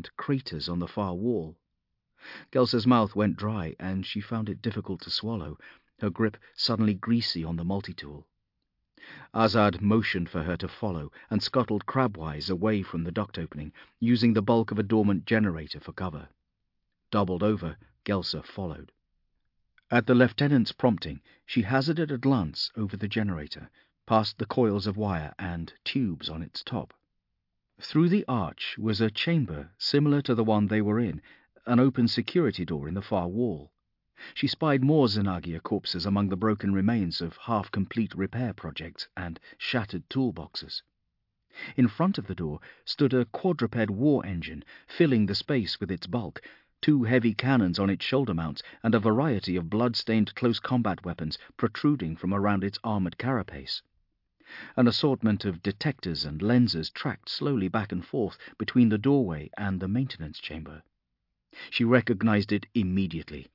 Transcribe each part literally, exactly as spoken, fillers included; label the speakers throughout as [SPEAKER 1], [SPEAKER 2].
[SPEAKER 1] and craters on the far wall. Gelsa's mouth went dry, and she found it difficult to swallow, her grip suddenly greasy on the multi-tool. Azad motioned for her to follow, and scuttled crabwise away from the duct opening, using the bulk of a dormant generator for cover. Doubled over, Gelsa followed. At the lieutenant's prompting, she hazarded a glance over the generator, past the coils of wire and tubes on its top. Through the arch was a chamber similar to the one they were in, an open security door in the far wall. She spied more Zanagia corpses among the broken remains of half-complete repair projects and shattered toolboxes. In front of the door stood a quadruped war engine, filling the space with its bulk, two heavy cannons on its shoulder mounts, and a variety of blood-stained close combat weapons protruding from around its armoured carapace. An assortment of detectors and lenses tracked slowly back and forth between the doorway and the maintenance chamber. She recognized it immediately.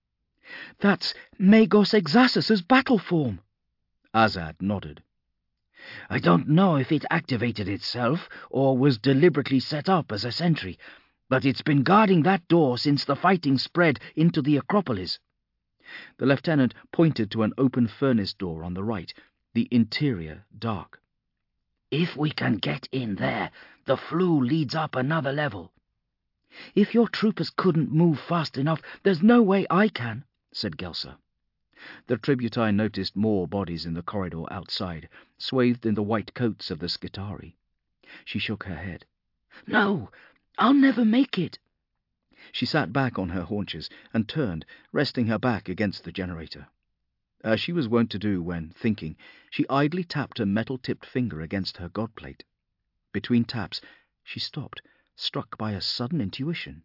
[SPEAKER 2] "That's Magos Exasus's battle form."
[SPEAKER 1] Azad nodded.
[SPEAKER 2] "I don't know if it activated itself or was deliberately set up as a sentry, but it's been guarding that door since the fighting spread into the Acropolis."
[SPEAKER 1] The lieutenant pointed to an open furnace door on the right, the interior dark.
[SPEAKER 2] "If we can get in there, the flue leads up another level." "If your troopers couldn't move fast enough, there's no way I can," said Gelsa.
[SPEAKER 1] The tributine noticed more bodies in the corridor outside, swathed in the white coats of the Skitarii. She shook her head.
[SPEAKER 2] "No, I'll never make it."
[SPEAKER 1] She sat back on her haunches and turned, resting her back against the generator. As she was wont to do when thinking, she idly tapped a metal-tipped finger against her godplate. Between taps, she stopped, struck by a sudden intuition.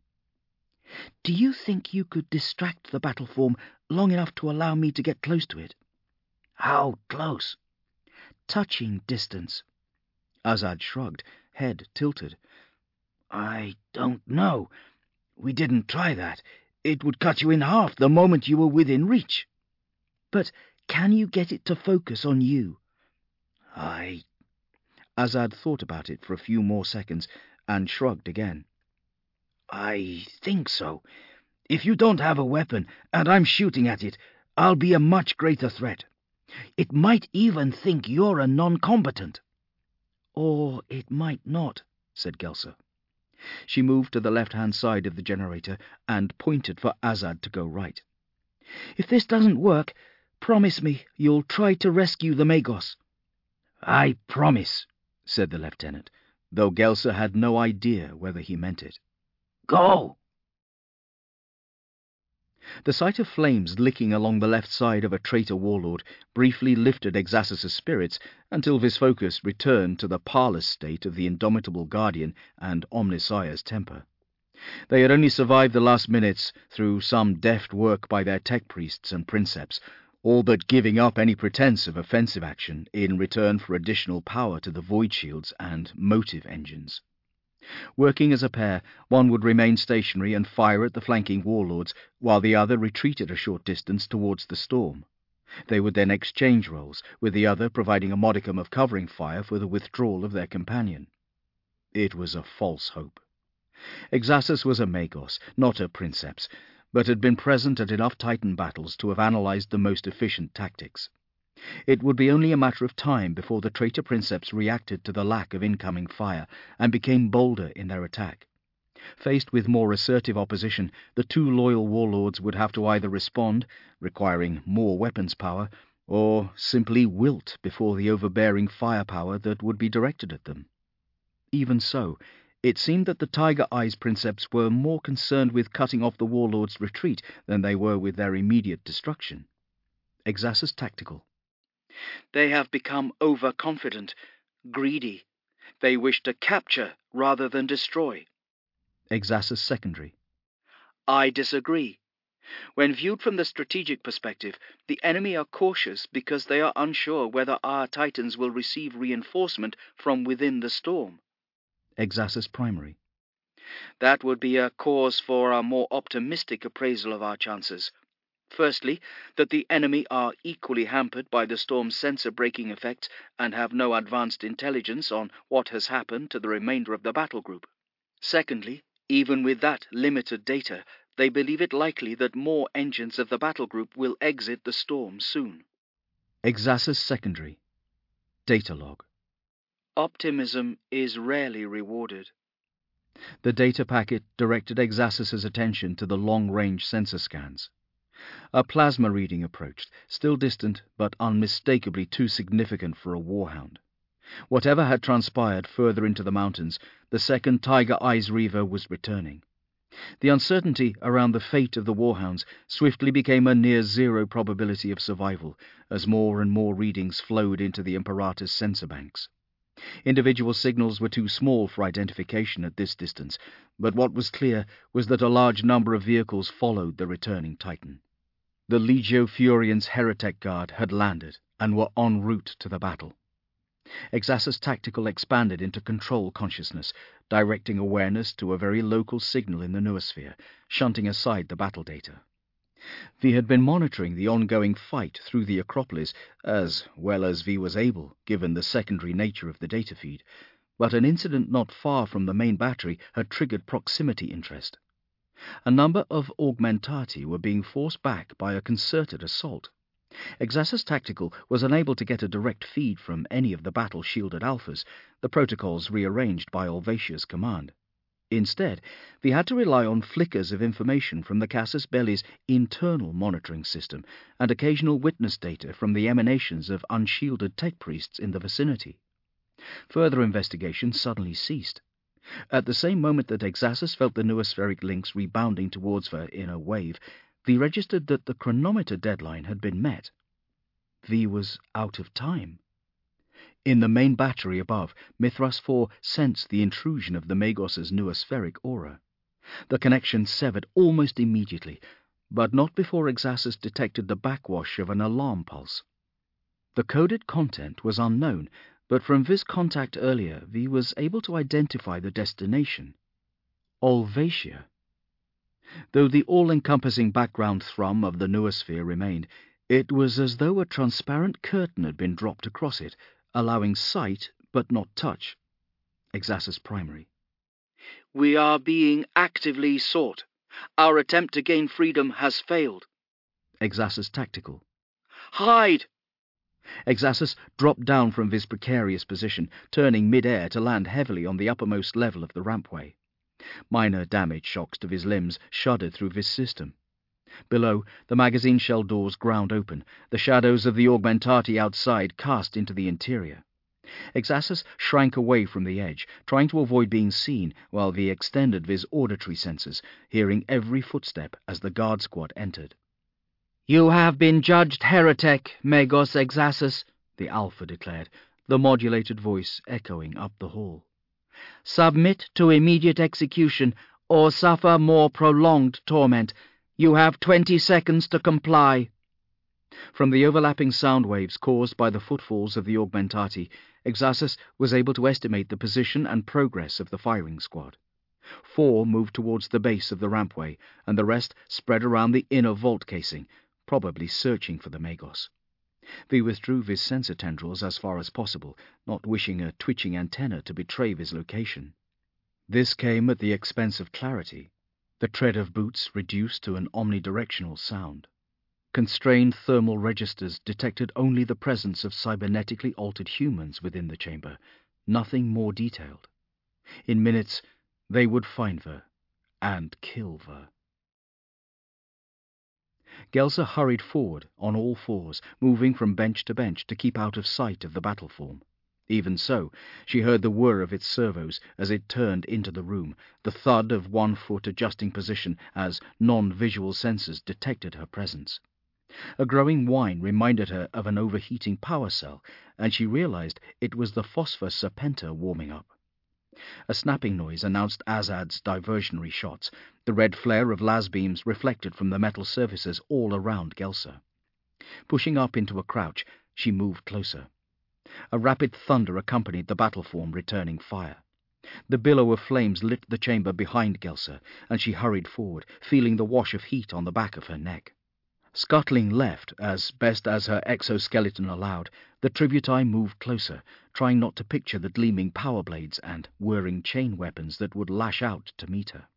[SPEAKER 2] "Do you think you could distract the battle form long enough to allow me to get close to it?" "How close?" "Touching distance."
[SPEAKER 1] Azad shrugged, head tilted.
[SPEAKER 2] "I don't know. We didn't try that. It would cut you in half the moment you were within reach."
[SPEAKER 1] "But can you get it to focus on you?"
[SPEAKER 2] I...
[SPEAKER 1] Azad thought about it for a few more seconds and shrugged again.
[SPEAKER 2] "I think so. If you don't have a weapon and I'm shooting at it, I'll be a much greater threat. It might even think you're a non-combatant."
[SPEAKER 1] "Or it might not," said Gelsa. She moved to the left-hand side of the generator and pointed for Azad to go right.
[SPEAKER 2] "If this doesn't work, promise me you'll try to rescue the Magos." "I promise," said the lieutenant,
[SPEAKER 1] though Gelsa had no idea whether he meant it.
[SPEAKER 2] "Go!"
[SPEAKER 1] The sight of flames licking along the left side of a traitor warlord briefly lifted Exasus's spirits until Visfocus returned to the parlous state of the indomitable Guardian and Omnissiah's temper. They had only survived the last minutes through some deft work by their tech priests and princeps, all but giving up any pretense of offensive action in return for additional power to the void shields and motive engines. Working as a pair, one would remain stationary and fire at the flanking warlords, while the other retreated a short distance towards the storm. They would then exchange roles, with the other providing a modicum of covering fire for the withdrawal of their companion. It was a false hope. Exasus was a Magos, not a princeps, but had been present at enough Titan battles to have analyzed the most efficient tactics. It would be only a matter of time before the traitor princeps reacted to the lack of incoming fire and became bolder in their attack. Faced with more assertive opposition, the two loyal warlords would have to either respond, requiring more weapons power, or simply wilt before the overbearing firepower that would be directed at them. Even so, it seemed that the Tiger Eyes princeps were more concerned with cutting off the warlord's retreat than they were with their immediate destruction. Exasus tactical.
[SPEAKER 2] "They have become overconfident, greedy. They wish to capture rather than destroy."
[SPEAKER 1] Exasus secondary.
[SPEAKER 2] "I disagree. When viewed from the strategic perspective, the enemy are cautious because they are unsure whether our Titans will receive reinforcement from within the storm."
[SPEAKER 1] Exasus primary.
[SPEAKER 2] "That would be a cause for a more optimistic appraisal of our chances. Firstly, that the enemy are equally hampered by the storm's sensor-breaking effects and have no advanced intelligence on what has happened to the remainder of the battle group. Secondly, Even with that limited data, they believe it likely that more engines of the battle group will exit the storm soon.
[SPEAKER 1] Exasus Secondary. Data log.
[SPEAKER 2] Optimism is rarely rewarded.
[SPEAKER 1] The data packet directed Exasus's attention to the long-range sensor scans. A plasma reading approached, still distant but unmistakably too significant for a warhound. Whatever had transpired further into the mountains, the second Tiger Eyes Reaver was returning. The uncertainty around the fate of the warhounds swiftly became a near-zero probability of survival as more and more readings flowed into the Imperator's sensor banks. Individual signals were too small for identification at this distance, but what was clear was that a large number of vehicles followed the returning Titan. The Legio Furians Heretic Guard had landed and were en route to the battle. Exasus Tactical expanded into control consciousness, directing awareness to a very local signal in the noosphere, shunting aside the battle data. V had been monitoring the ongoing fight through the Acropolis as well as V was able, given the secondary nature of the data feed, but an incident not far from the main battery had triggered proximity interest. A number of augmentati were being forced back by a concerted assault. Exasus Tactical was unable to get a direct feed from any of the battle-shielded alphas, the protocols rearranged by Olvasia's command. Instead, we had to rely on flickers of information from the Casus Belli's internal monitoring system and occasional witness data from the emanations of unshielded tech priests in the vicinity. Further investigation suddenly ceased. At the same moment that Exasus felt the noospheric links rebounding towards her in a wave, V registered that the chronometer deadline had been met. V was out of time. In the main battery above, Mithras four sensed the intrusion of the Magos's noospheric aura. The connection severed almost immediately, but not before Exasus detected the backwash of an alarm pulse. The coded content was unknown, but from V's contact earlier, V was able to identify the destination. Olvasia. Though the all-encompassing background thrum of the noosphere remained, it was as though a transparent curtain had been dropped across it, allowing sight but not touch. Exasus Primary.
[SPEAKER 2] We are being actively sought. Our attempt to gain freedom has failed.
[SPEAKER 1] Exasus Tactical.
[SPEAKER 2] Hide!
[SPEAKER 1] Exasus dropped down from his precarious position, turning mid-air to land heavily on the uppermost level of the rampway. Minor damage shocks to his limbs shuddered through his system. Below, the magazine shell doors ground open, the shadows of the augmentati outside cast into the interior. Exasus shrank away from the edge, trying to avoid being seen, while he extended his auditory senses, hearing every footstep as the guard squad entered. "You have been judged heretic, Magos Exasus," the Alpha declared, the modulated voice echoing up the hall. "Submit to immediate execution, or suffer more prolonged torment. You have twenty seconds to comply." From the overlapping sound waves caused by the footfalls of the augmentati, Exasus was able to estimate the position and progress of the firing squad. Four moved towards the base of the rampway, and the rest spread around the inner vault casing, probably searching for the Magos. V withdrew his sensor tendrils as far as possible, not wishing a twitching antenna to betray his location. This came at the expense of clarity. The tread of boots reduced to an omnidirectional sound. Constrained thermal registers detected only the presence of cybernetically altered humans within the chamber, nothing more detailed. In minutes, they would find her and kill her. Gelsa hurried forward on all fours, moving from bench to bench to keep out of sight of the battle form. Even so, she heard the whir of its servos as it turned into the room, the thud of one foot adjusting position as non-visual sensors detected her presence. A growing whine reminded her of an overheating power cell, and she realized it was the Phosphor Serpenter warming up. A snapping noise announced Azad's diversionary shots, the red flare of las beams reflected from the metal surfaces all around Gelsa. Pushing up into a crouch, she moved closer. A rapid thunder accompanied the battle-form returning fire. The billow of flames lit the chamber behind Gelsa, and she hurried forward, feeling the wash of heat on the back of her neck. Scuttling left, as best as her exoskeleton allowed, the tributi moved closer, trying not to picture the gleaming power blades and whirring chain weapons that would lash out to meet her.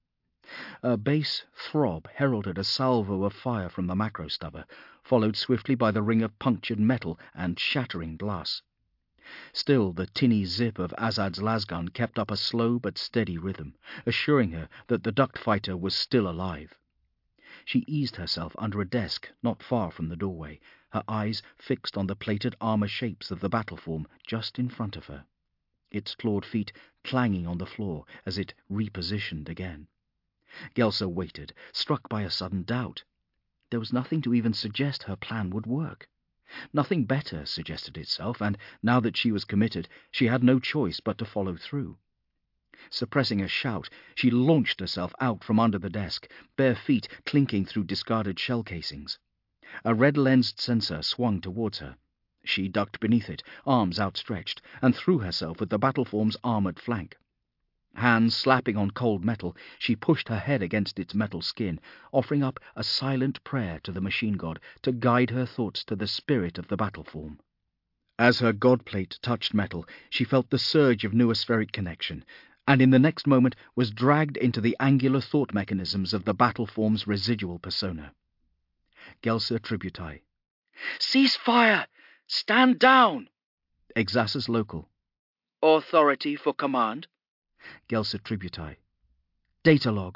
[SPEAKER 1] A bass throb heralded a salvo of fire from the macro stubber, followed swiftly by the ring of punctured metal and shattering glass. Still, the tinny zip of Azad's lasgun kept up a slow but steady rhythm, assuring her that the duct fighter was still alive. She eased herself under a desk not far from the doorway, her eyes fixed on the plated armor shapes of the battleform just in front of her, its clawed feet clanging on the floor as it repositioned again. Gelsa waited, struck by a sudden doubt. There was nothing to even suggest her plan would work. Nothing better suggested itself, and now that she was committed, she had no choice but to follow through. Suppressing a shout, she launched herself out from under the desk, bare feet clinking through discarded shell casings. A red-lensed sensor swung towards her. She ducked beneath it, arms outstretched, and threw herself at the battleform's armoured flank. Hands slapping on cold metal, she pushed her head against its metal skin, offering up a silent prayer to the machine god to guide her thoughts to the spirit of the battleform. As her godplate touched metal, she felt the surge of noospheric connection, and in the next moment was dragged into the angular thought mechanisms of the battleform's residual persona. Gelsa Tributai.
[SPEAKER 2] Cease fire! Stand down!
[SPEAKER 1] Exasus Local.
[SPEAKER 2] Authority for command.
[SPEAKER 1] Gelsa Tributai. Data log.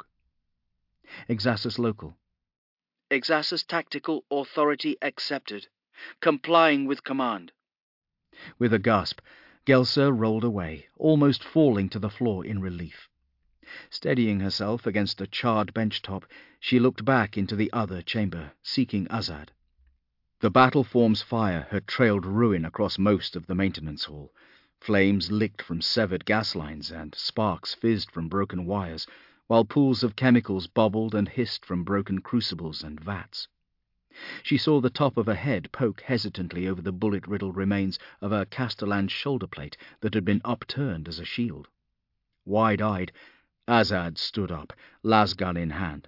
[SPEAKER 1] Exasus Local.
[SPEAKER 2] Exasus Tactical Authority accepted. Complying with command.
[SPEAKER 1] With a gasp, Gelsa rolled away, almost falling to the floor in relief. Steadying herself against a charred bench top, she looked back into the other chamber, seeking Azad. The battleform's fire had trailed ruin across most of the maintenance hall. Flames licked from severed gas lines and sparks fizzed from broken wires, while pools of chemicals bubbled and hissed from broken crucibles and vats. She saw the top of a head poke hesitantly over the bullet-riddled remains of a Castellan shoulder plate that had been upturned as a shield. Wide-eyed, Azad stood up, lasgun in hand.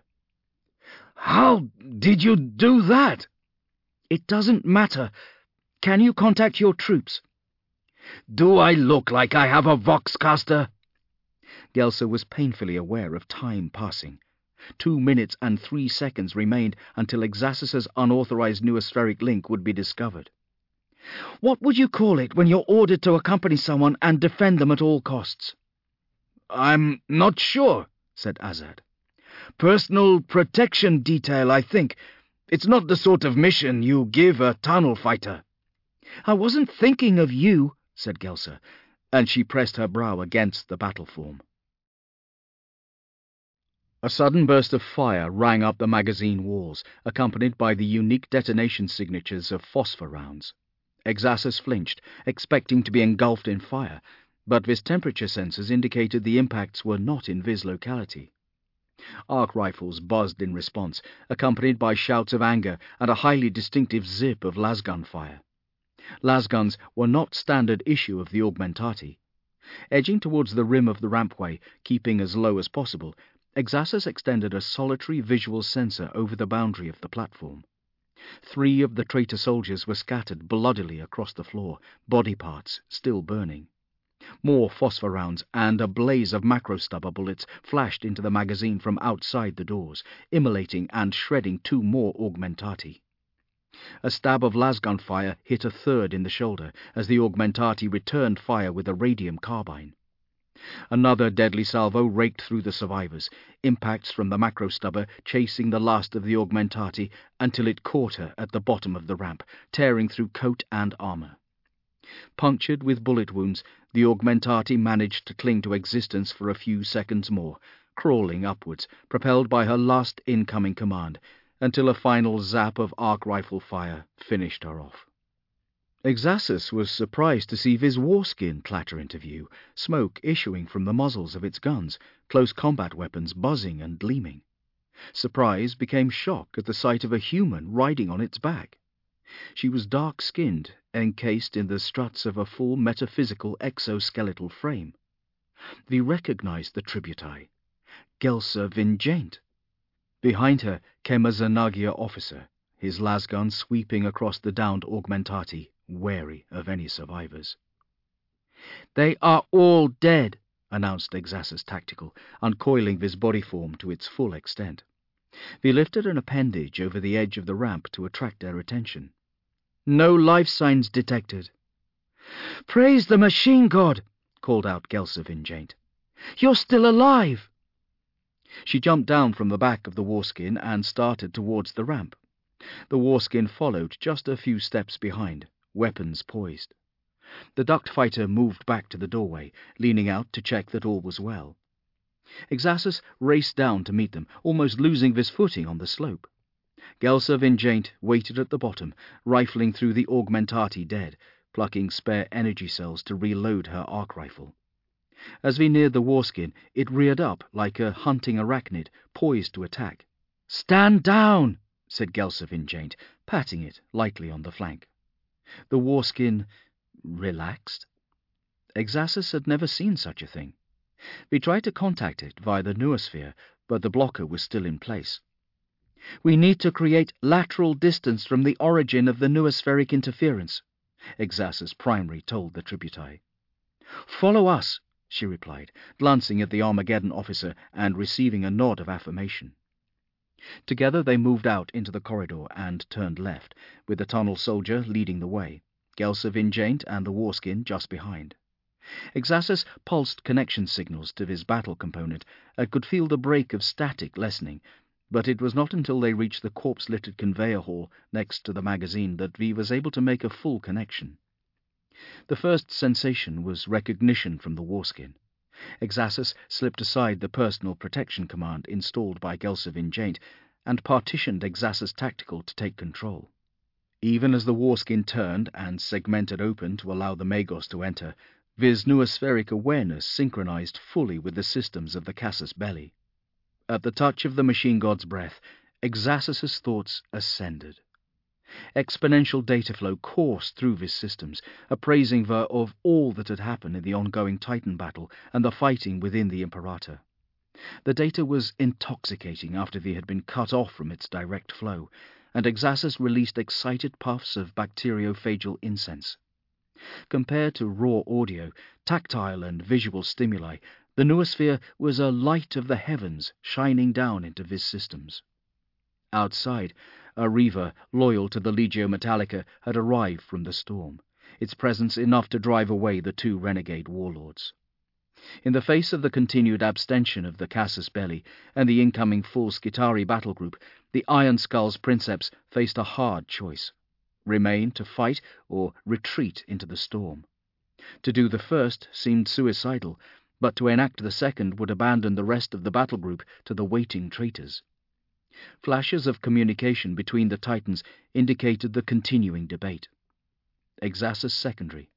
[SPEAKER 1] "How did you do that?" "It doesn't matter. Can you contact your troops?" "Do I look like I have a Voxcaster?" Gelsa was painfully aware of time passing. Two minutes and three seconds remained until Exasus's unauthorized noospheric link would be discovered. "What would you call it when you're ordered to accompany someone and defend them at all costs?" "I'm not sure," said Azad. "Personal protection detail, I think. It's not the sort of mission you give a tunnel fighter." "I wasn't thinking of you," said Gelsa, and she pressed her brow against the battleform. A sudden burst of fire rang up the magazine walls, accompanied by the unique detonation signatures of phosphor rounds. Exasus flinched, expecting to be engulfed in fire, but Viz temperature sensors indicated the impacts were not in Viz locality. Arc rifles buzzed in response, accompanied by shouts of anger and a highly distinctive zip of lasgun fire. Lasguns were not standard issue of the Augmentati. Edging towards the rim of the rampway, keeping as low as possible, Exasus extended a solitary visual sensor over the boundary of the platform. Three of the traitor soldiers were scattered bloodily across the floor, body parts still burning. More phosphor rounds and a blaze of macrostubber bullets flashed into the magazine from outside the doors, immolating and shredding two more Augmentati. A stab of lasgun fire hit a third in the shoulder as the Augmentati returned fire with a radium carbine. Another deadly salvo raked through the survivors, impacts from the macrostubber chasing the last of the Augmentati until it caught her at the bottom of the ramp, tearing through coat and armor. Punctured with bullet wounds, the Augmentati managed to cling to existence for a few seconds more, crawling upwards, propelled by her last incoming command, until a final zap of arc rifle fire finished her off. Exasus was surprised to see Viz Warskin clatter into view, smoke issuing from the muzzles of its guns, close combat weapons buzzing and gleaming. Surprise became shock at the sight of a human riding on its back. She was dark-skinned, encased in the struts of a full metaphysical exoskeletal frame. Vi recognized the Tributai, Gelsa Vingent. Behind her came a Zanagia officer, his lasgun sweeping across the downed Augmentati, wary of any survivors. "They are all dead," announced Exasus Tactical, uncoiling his body form to its full extent. He lifted an appendage over the edge of the ramp to attract their attention. "No life signs detected." "Praise the machine god!" called out Gelsa Vinjant. "You're still alive!" She jumped down from the back of the Warskin and started towards the ramp. The Warskin followed just a few steps behind, weapons poised. The duct fighter moved back to the doorway, leaning out to check that all was well. Exasus raced down to meet them, almost losing his footing on the slope. Gelsa Vinjant waited at the bottom, rifling through the Augmentati dead, plucking spare energy cells to reload her arc rifle. As we neared the Warskin, it reared up like a hunting arachnid, poised to attack. "Stand down!" said Gelsa Vinjant, patting it lightly on the flank. The Warskin relaxed. Exasus had never seen such a thing. We tried to contact it via the noosphere, but the blocker was still in place. "We need to create lateral distance from the origin of the noospheric interference," Exasus Primary told the tributite. "Follow us," she replied, glancing at the Armageddon officer and receiving a nod of affirmation. Together they moved out into the corridor and turned left, with the tunnel soldier leading the way, Gelsa Vinjant and the Warskin just behind. Exasus pulsed connection signals to his battle component and could feel the break of static lessening, but it was not until they reached the corpse-littered conveyor hall next to the magazine that V was able to make a full connection. The first sensation was recognition from the Warskin. Exasus slipped aside the personal protection command installed by Gelsa Vinjant and partitioned Exasus Tactical to take control. Even as the Warskin turned and segmented open to allow the Magos to enter, V's noospheric awareness synchronized fully with the systems of the Casus Belli. At the touch of the machine god's breath, Exasus's thoughts ascended. Exponential data flow coursed through his systems, appraising her of all that had happened in the ongoing Titan battle and the fighting within the Imperator. The data was intoxicating after they had been cut off from its direct flow, and Exasus released excited puffs of bacteriophageal incense. Compared to raw audio, tactile and visual stimuli, the noosphere was a light of the heavens shining down into his systems. Outside, a Reaver loyal to the Legio Metallica had arrived from the storm, its presence enough to drive away the two renegade warlords. In the face of the continued abstention of the Casus Belli and the incoming full Skitarii battle group, the Iron Skull's princeps faced a hard choice: remain to fight or retreat into the storm. To do the first seemed suicidal, but to enact the second would abandon the rest of the battle group to the waiting traitors. Flashes of communication between the Titans indicated the continuing debate. Exasus Secondary.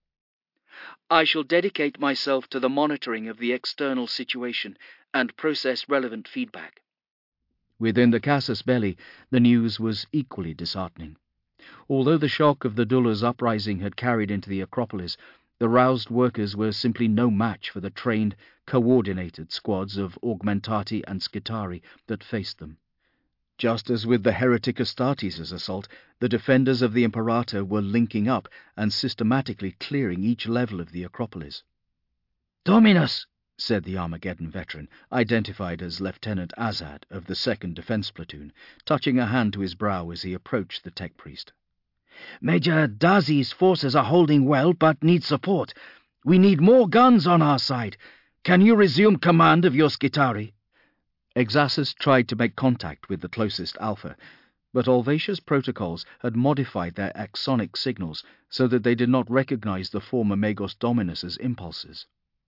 [SPEAKER 2] "I shall dedicate myself to the monitoring of the external situation and process relevant feedback."
[SPEAKER 1] Within the Casus Belli, the news was equally disheartening. Although the shock of the Dullars' uprising had carried into the Acropolis, the roused workers were simply no match for the trained, coordinated squads of Augmentati and Skitarii that faced them. Just as with the heretic Astartes' assault, the defenders of the Imperator were linking up and systematically clearing each level of the Acropolis. "Dominus," said the Armageddon veteran, identified as Lieutenant Azad of the second Defense Platoon, touching a hand to his brow as he approached the tech priest. "Major Dazi's forces are holding well, but need support. We need more guns on our side. Can you resume command of your Skitarii?" Exasus tried to make contact with the closest Alpha, but Olvatia's protocols had modified their axonic signals so that they did not recognize the former Magos Dominus's impulses.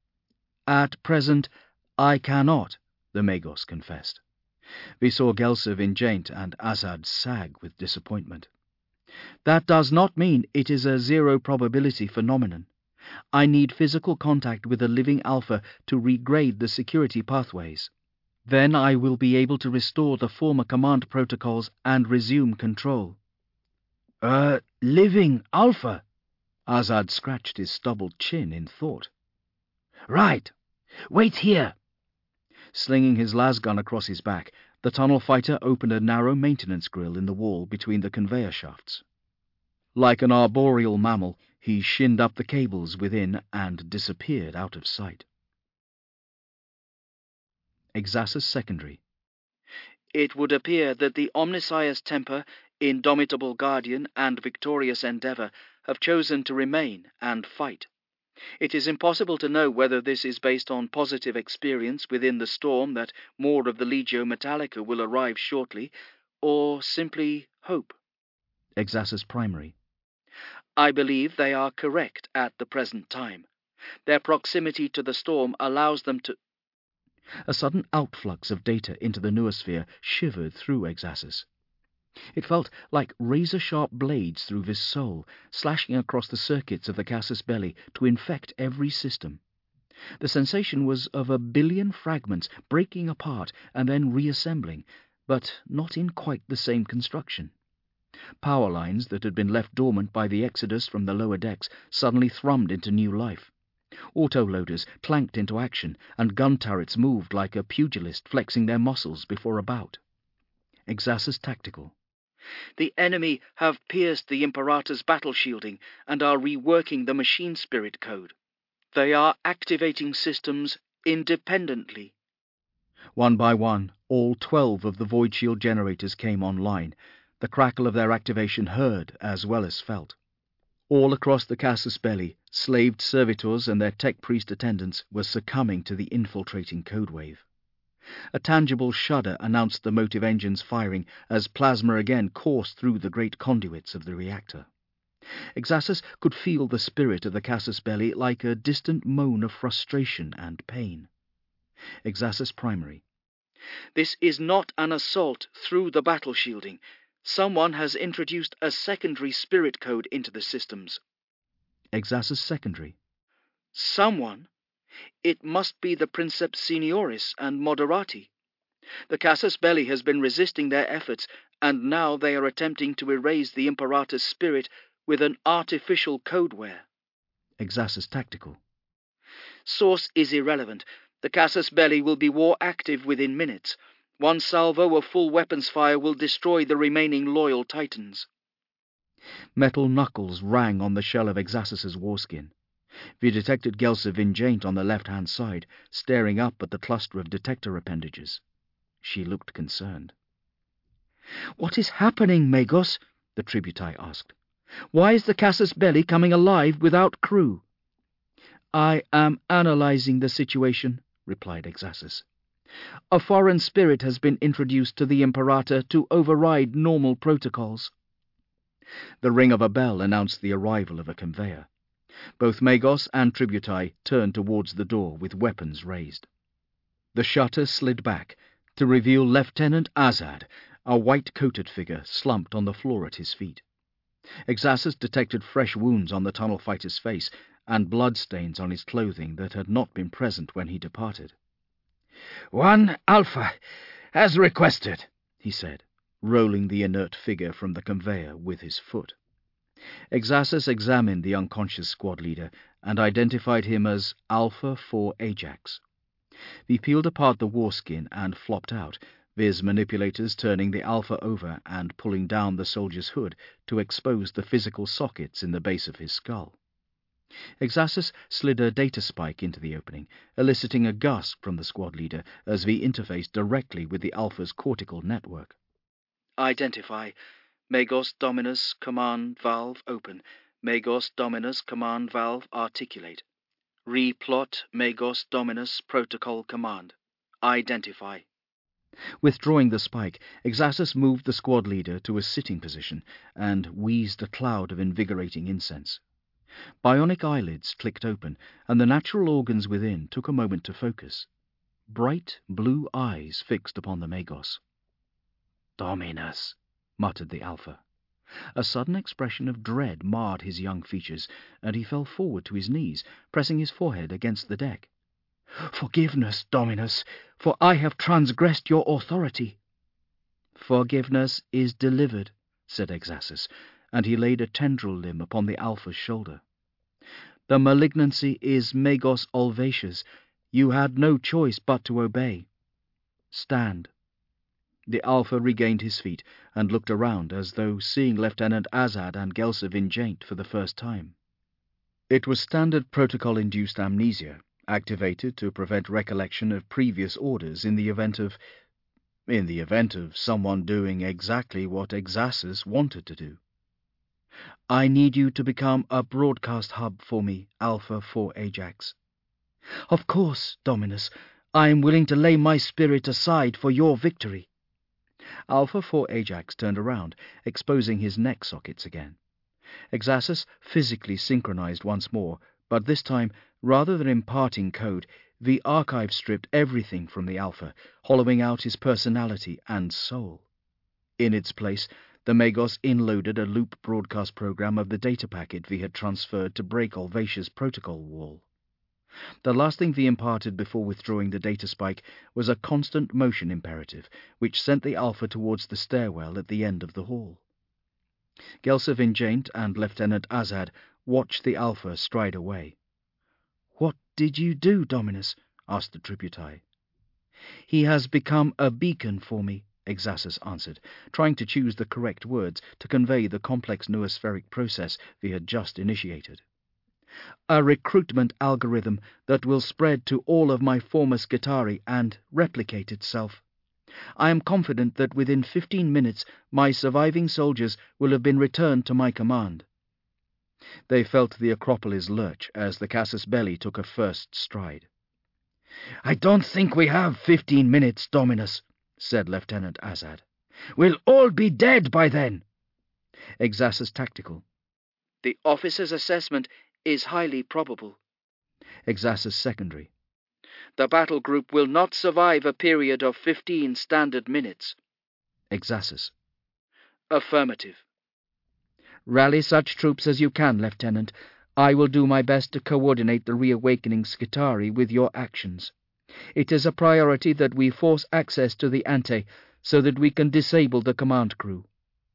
[SPEAKER 1] "At present, I cannot," the Magos confessed. We saw Gelsa Vinjant and Azad sag with disappointment. "That does not mean it is a zero-probability phenomenon. I need physical contact with a living Alpha to regrade the security pathways. Then I will be able to restore the former command protocols and resume control." "A living Alpha?" Azad scratched his stubbled chin in thought. "Right. Wait here." Slinging his lasgun across his back, the tunnel fighter opened a narrow maintenance grill in the wall between the conveyor shafts. Like an arboreal mammal, he shinned up the cables within and disappeared out of sight. Exasus Secondary.
[SPEAKER 2] It would appear that the Omnissiah's temper, indomitable guardian, and victorious endeavour have chosen to remain and fight. It is impossible to know whether this is based on positive experience within the storm that more of the Legio Metallica will arrive shortly, or simply hope.
[SPEAKER 1] Exasus Primary.
[SPEAKER 2] I believe they are correct at the present time. Their proximity to the storm allows them to...
[SPEAKER 1] A sudden outflux of data into the noosphere shivered through Exasus. It felt like razor-sharp blades through his soul, slashing across the circuits of the casus belli to infect every system. The sensation was of a billion fragments breaking apart and then reassembling, but not in quite the same construction. Power lines that had been left dormant by the exodus from the lower decks suddenly thrummed into new life. Autoloaders clanked into action, and gun turrets moved like a pugilist flexing their muscles before a bout. Exasus Tactical.
[SPEAKER 2] The enemy have pierced the Imperator's battle shielding and are reworking the machine spirit code. They are activating systems independently.
[SPEAKER 1] One by one, all twelve of the Void Shield generators came online, the crackle of their activation heard as well as felt. All across the casus belli, slaved servitors and their tech priest attendants were succumbing to the infiltrating code wave. A tangible shudder announced the motive engines firing as plasma again coursed through the great conduits of the reactor. Exasus could feel the spirit of the casus belli like a distant moan of frustration and pain. Exasus Primary.
[SPEAKER 2] This is not an assault through the battle shielding. Someone has introduced a secondary spirit code into the systems.
[SPEAKER 1] Exasus Secondary.
[SPEAKER 2] Someone? It must be the Princeps Senioris and Moderati. The casus belli has been resisting their efforts, and now they are attempting to erase the Imperator's spirit with an artificial codeware.
[SPEAKER 1] Exasus Tactical.
[SPEAKER 2] Source is irrelevant. The casus belli will be war active within minutes. One salvo of full weapons fire will destroy the remaining loyal Titans.
[SPEAKER 1] Metal knuckles rang on the shell of Exasus's warskin. We detected Gelsa Vinjaint on the left-hand side, staring up at the cluster of detector appendages. She looked concerned. "What is happening, Magos?" the tributite asked. "Why is the casus belli coming alive without crew?" "I am analyzing the situation," replied Exasus. "A foreign spirit has been introduced to the Imperator to override normal protocols." The ring of a bell announced the arrival of a conveyor. Both Magos and Tributai turned towards the door with weapons raised. The shutter slid back to reveal Lieutenant Azad, a white-coated figure slumped on the floor at his feet. Exasus detected fresh wounds on the tunnel fighter's face and bloodstains on his clothing that had not been present when he departed. "One Alpha, as requested," he said, rolling the inert figure from the conveyor with his foot. Exasus examined the unconscious squad leader and identified him as Alpha four Ajax. He peeled apart the warskin and flopped out, viz manipulators turning the Alpha over and pulling down the soldier's hood to expose the physical sockets in the base of his skull. Exasus slid a data spike into the opening, eliciting a gasp from the squad leader as he interfaced directly with the Alpha's cortical network.
[SPEAKER 2] Identify. Magos Dominus command valve open. Magos Dominus command valve articulate. Replot Magos Dominus protocol command. Identify.
[SPEAKER 1] Withdrawing the spike, Exasus moved the squad leader to a sitting position and wheezed a cloud of invigorating incense. Bionic eyelids clicked open, and the natural organs within took a moment to focus. Bright blue eyes fixed upon the Magos. "Dominus," muttered the Alpha. A sudden expression of dread marred his young features, and he fell forward to his knees, pressing his forehead against the deck. "Forgiveness, Dominus, for I have transgressed your authority." "Forgiveness is delivered," said Exasus, and he laid a tendril limb upon the Alpha's shoulder. "The malignancy is Magos Olvacious. You had no choice but to obey. Stand." The Alpha regained his feet and looked around as though seeing Lieutenant Azad and Gelsa Vinjaint for the first time. It was standard protocol-induced amnesia, activated to prevent recollection of previous orders in the event of in the event of someone doing exactly what Exassus wanted to do. I need you to become a broadcast hub for me, Alpha four Ajax. Of course, Dominus. I am willing to lay my spirit aside for your victory. Alpha four Ajax turned around, exposing his neck sockets again. Exassus physically synchronized once more, but this time, rather than imparting code, the archive stripped everything from the Alpha, hollowing out his personality and soul. In its place, the Magos inloaded a loop broadcast program of the data packet V had transferred to break Olvatia's protocol wall. The last thing V imparted before withdrawing the data spike was a constant motion imperative, which sent the Alpha towards the stairwell at the end of the hall. Gelsa Vinjant and Lieutenant Azad watched the Alpha stride away. "What did you do, Dominus?" asked the tributite. "He has become a beacon for me," Exassus answered, trying to choose the correct words to convey the complex noospheric process V had just initiated. "A recruitment algorithm that will spread to all of my former Skitarii and replicate itself. I am confident that within fifteen minutes my surviving soldiers will have been returned to my command." They felt the Acropolis lurch as the Casus Belli took a first stride. "I don't think we have fifteen minutes, Dominus," said Lieutenant Azad. "We'll all be dead by then." Exassus Tactical.
[SPEAKER 2] "The officer's assessment is highly probable."
[SPEAKER 1] Exassus Secondary.
[SPEAKER 2] "The battle group will not survive a period of fifteen standard minutes."
[SPEAKER 1] Exassus.
[SPEAKER 2] Affirmative.
[SPEAKER 1] "Rally such troops as you can, Lieutenant. I will do my best to coordinate the reawakening Skitarii with your actions. It is a priority that we force access to the Ante so that we can disable the command crew."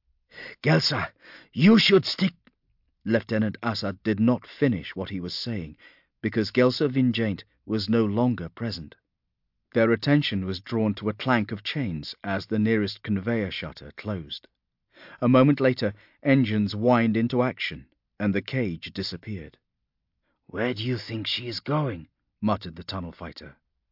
[SPEAKER 1] "Gelsa, you should stick—" Lieutenant Azad did not finish what he was saying, because Gelsa Vinjant was no longer present. Their attention was drawn to a clank of chains as the nearest conveyor shutter closed. A moment later, engines whined into action, and the cage disappeared. "Where do you think she is going?" muttered the tunnel fighter.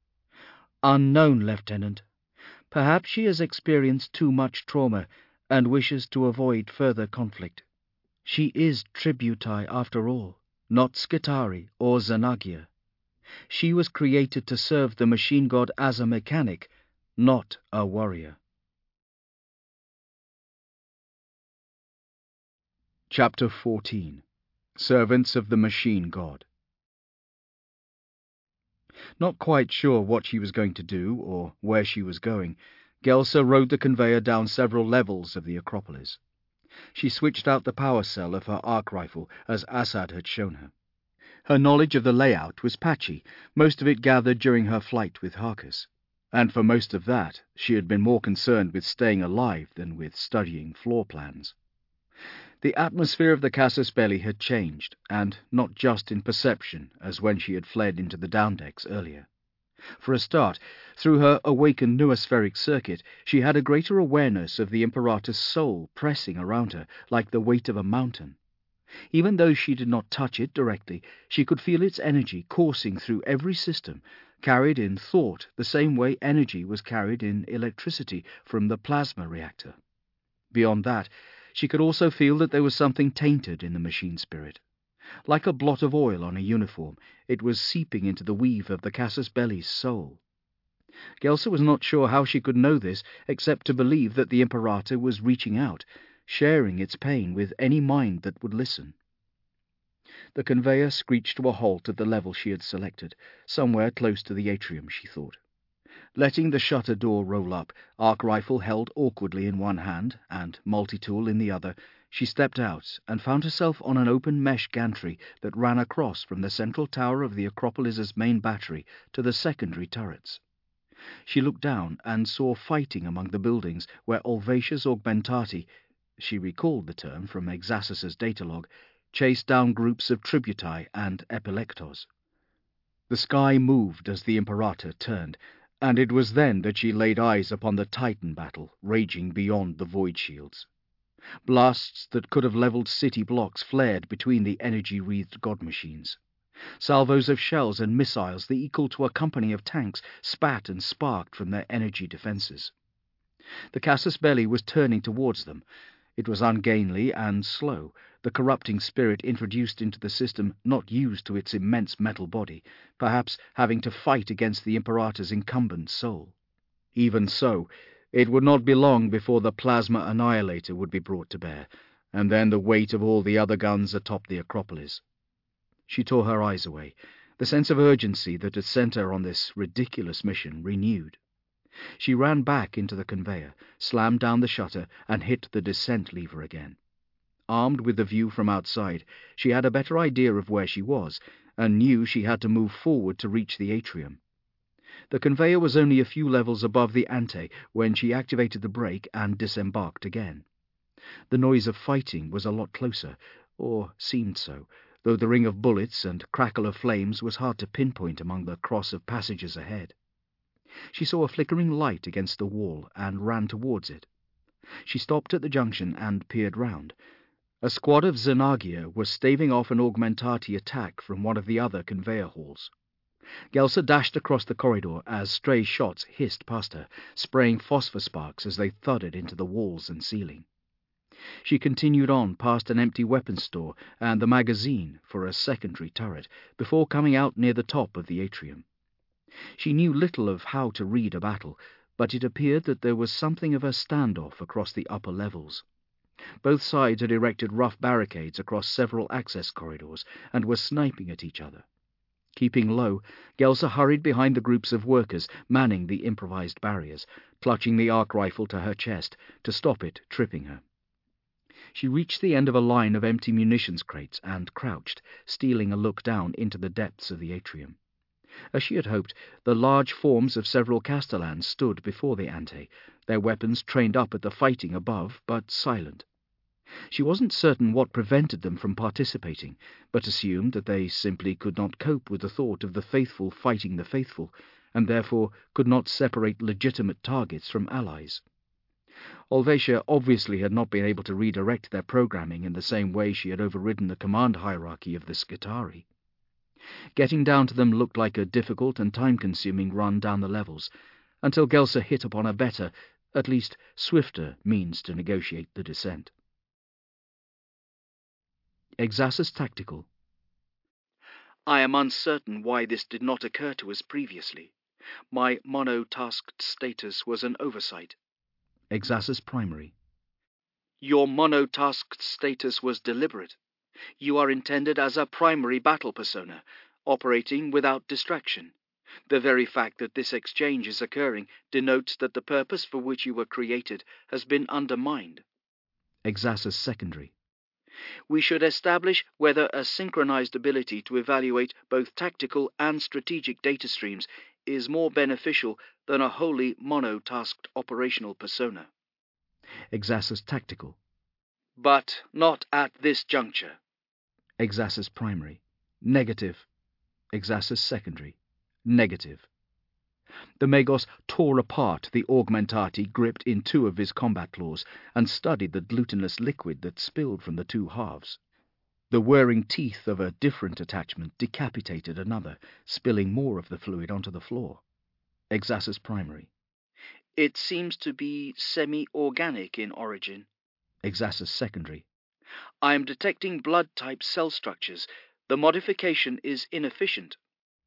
[SPEAKER 1] "Unknown, Lieutenant. Perhaps she has experienced too much trauma and wishes to avoid further conflict. She is tributite after all, not Skitarii or Zanagia. She was created to serve the machine god as a mechanic, not a warrior." Chapter fourteen. Servants of the Machine God. Not quite sure what she was going to do or where she was going, Gelsa rode the conveyor down several levels of the Acropolis. She switched out the power cell of her arc rifle as Azad had shown her. Her knowledge of the layout was patchy, most of it gathered during her flight with Harcus, and for most of that she had been more concerned with staying alive than with studying floor plans. The atmosphere of the Casus Belli had changed, and not just in perception, as when she had fled into the down decks earlier. For a start, through her awakened noospheric circuit, she had a greater awareness of the Imperator's soul pressing around her like the weight of a mountain. Even though she did not touch it directly, she could feel its energy coursing through every system, carried in thought the same way energy was carried in electricity from the plasma reactor. Beyond that, she could also feel that there was something tainted in the machine spirit. Like a blot of oil on a uniform, it was seeping into the weave of the Casus Belli's soul. Gelsa was not sure how she could know this, except to believe that the Imperator was reaching out, sharing its pain with any mind that would listen. The conveyor screeched to a halt at the level she had selected, somewhere close to the atrium, she thought. Letting the shutter door roll up, arc rifle held awkwardly in one hand and multi-tool in the other, she stepped out and found herself on an open mesh gantry that ran across from the central tower of the Acropolis's main battery to the secondary turrets. She looked down and saw fighting among the buildings where Olvatius Augmentati, she recalled the term from Exassus's datalog, chased down groups of tributite and epileptos. The sky moved as the Imperator turned, and it was then that she laid eyes upon the Titan battle raging beyond the void shields. Blasts that could have leveled city blocks flared between the energy-wreathed god machines. Salvos of shells and missiles, the equal to a company of tanks, spat and sparked from their energy defences. The casus belli was turning towards them. It was ungainly and slow, the corrupting spirit introduced into the system not used to its immense metal body, perhaps having to fight against the Imperator's incumbent soul. Even so, it would not be long before the plasma annihilator would be brought to bear, and then the weight of all the other guns atop the Acropolis. She tore her eyes away, the sense of urgency that had sent her on this ridiculous mission renewed. She ran back into the conveyor, slammed down the shutter, and hit the descent lever again. Armed with the view from outside, she had a better idea of where she was, and knew she had to move forward to reach the atrium. The conveyor was only a few levels above the ante when she activated the brake and disembarked again. The noise of fighting was a lot closer, or seemed so, though the ring of bullets and crackle of flames was hard to pinpoint among the cross of passengers ahead. She saw a flickering light against the wall and ran towards it. She stopped at the junction and peered round. A squad of Xanagia was staving off an Augmentati attack from one of the other conveyor halls. Gelsa dashed across the corridor as stray shots hissed past her, spraying phosphor sparks as they thudded into the walls and ceiling. She continued on past an empty weapons store and the magazine for a secondary turret before coming out near the top of the atrium. She knew little of how to read a battle, but it appeared that there was something of a standoff across the upper levels. Both sides had erected rough barricades across several access corridors and were sniping at each other. Keeping low, Gelsa hurried behind the groups of workers manning the improvised barriers, clutching the arc rifle to her chest to stop it tripping her. She reached the end of a line of empty munitions crates and crouched, stealing a look down into the depths of the atrium. As she had hoped, the large forms of several Castellans stood before the ante, their weapons trained up at the fighting above, but silent. She wasn't certain what prevented them from participating, but assumed that they simply could not cope with the thought of the faithful fighting the faithful, and therefore could not separate legitimate targets from allies. Olvesia obviously had not been able to redirect their programming in the same way she had overridden the command hierarchy of the Skitarii. Getting down to them looked like a difficult and time-consuming run down the levels, until Gelsa hit upon a better, at least swifter, means to negotiate the descent. Exasus Tactical.
[SPEAKER 2] I am uncertain why this did not occur to us previously. My mono-tasked status was an oversight.
[SPEAKER 1] Exasus Primary.
[SPEAKER 2] Your mono-tasked status was deliberate. You are intended as a primary battle persona, operating without distraction. The very fact that this exchange is occurring denotes that the purpose for which you were created has been undermined.
[SPEAKER 1] Exasus Secondary.
[SPEAKER 2] We should establish whether a synchronized ability to evaluate both tactical and strategic data streams is more beneficial than a wholly mono-tasked operational persona.
[SPEAKER 1] Exasus Tactical.
[SPEAKER 2] But not at this juncture.
[SPEAKER 1] Exasus Primary. Negative. Exasus Secondary. Negative. The Magos tore apart the Augmentati gripped in two of his combat claws and studied the glutinous liquid that spilled from the two halves. The whirring teeth of a different attachment decapitated another, spilling more of the fluid onto the floor. Exasus Primary.
[SPEAKER 2] It seems to be semi-organic in origin.
[SPEAKER 1] Exasus Secondary.
[SPEAKER 2] I am detecting blood-type cell structures. The modification is inefficient.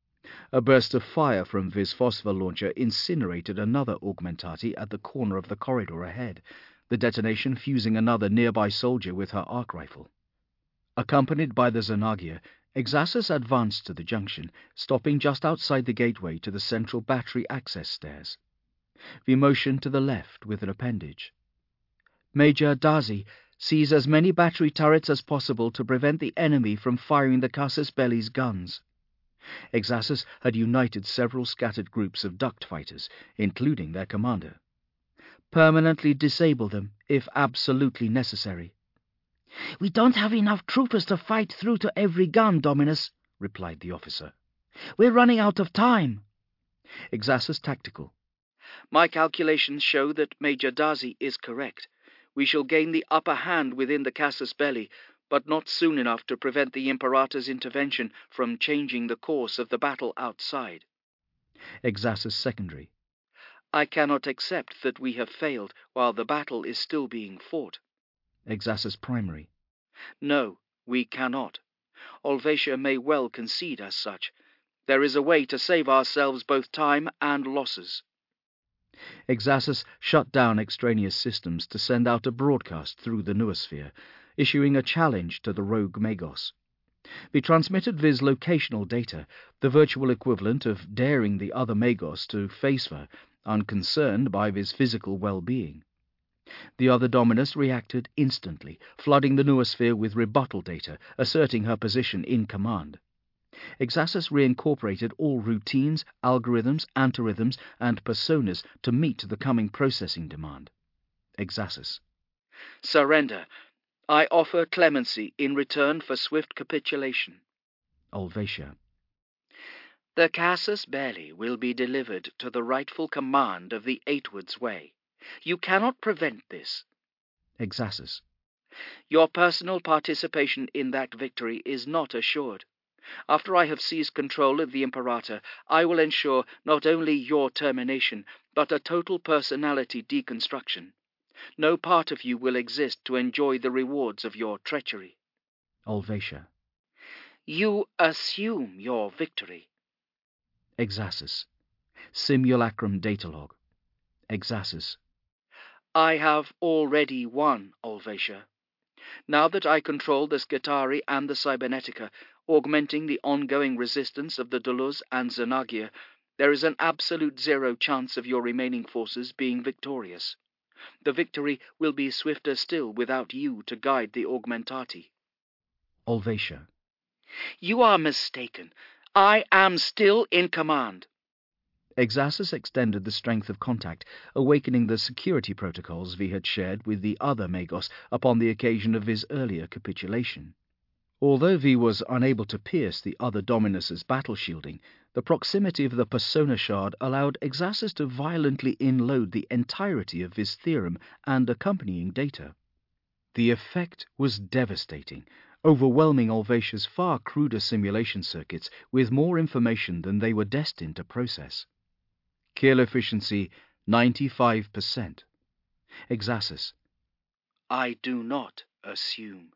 [SPEAKER 1] A burst of fire from Viz phosphor launcher incinerated another Augmentati at the corner of the corridor ahead, the detonation fusing another nearby soldier with her arc rifle. Accompanied by the Xanagia, Exasus advanced to the junction, stopping just outside the gateway to the central battery access stairs. We motioned to the left with an appendage. Major Dazi, seize as many battery turrets as possible to prevent the enemy from firing the casus belli's guns. Exasus had united several scattered groups of duct fighters, including their commander. Permanently disable them, if absolutely necessary. "We don't have enough troopers to fight through to every gun, Dominus," replied the officer. "We're running out of time." Exasus Tactical.
[SPEAKER 2] My calculations show that Major Dazi is correct. We shall gain the upper hand within the casus belli, but not soon enough to prevent the Imperator's intervention from changing the course of the battle outside.
[SPEAKER 1] Exasus Secondary.
[SPEAKER 2] I cannot accept that we have failed while the battle is still being fought.
[SPEAKER 1] Exasus Primary.
[SPEAKER 2] No, we cannot. Olvacia may well concede as such. There is a way to save ourselves both time and losses.
[SPEAKER 1] Exasus shut down extraneous systems to send out a broadcast through the noosphere, issuing a challenge to the rogue Magos. The transmitted Viz locational data, the virtual equivalent of daring the other Magos to face her, unconcerned by Viz physical well-being. The other Dominus reacted instantly, flooding the noosphere with rebuttal data, asserting her position in command. Exasus reincorporated all routines, algorithms, antirhythms, and personas to meet the coming processing demand. Exasus.
[SPEAKER 2] Surrender. I offer clemency in return for swift capitulation.
[SPEAKER 1] Olvacia.
[SPEAKER 2] The Casus Belli will be delivered to the rightful command of the Eightwards Way. You cannot prevent this.
[SPEAKER 1] Exasus.
[SPEAKER 2] Your personal participation in that victory is not assured. After I have seized control of the Imperator, I will ensure not only your termination, but a total personality deconstruction. No part of you will exist to enjoy the rewards of your treachery.
[SPEAKER 1] Olvacia.
[SPEAKER 2] You assume your victory.
[SPEAKER 1] Exasus. Simulacrum datalog. Exasus.
[SPEAKER 2] I have already won, Olvacia. Now that I control the Scutari and the Cybernetica, augmenting the ongoing resistance of the Duluz and Zanagia, there is an absolute zero chance of your remaining forces being victorious. The victory will be swifter still without you to guide the Augmentati.
[SPEAKER 1] Olvacia.
[SPEAKER 2] You are mistaken. I am still in command.
[SPEAKER 1] Exasus extended the strength of contact, awakening the security protocols V had shared with the other Magos upon the occasion of his earlier capitulation. Although V was unable to pierce the other Dominus's battle shielding, the proximity of the Persona Shard allowed Exasus to violently inload the entirety of his theorem and accompanying data. The effect was devastating, overwhelming Olvacia's far cruder simulation circuits with more information than they were destined to process. Kill efficiency ninety-five percent. Exasus.
[SPEAKER 2] I do not assume.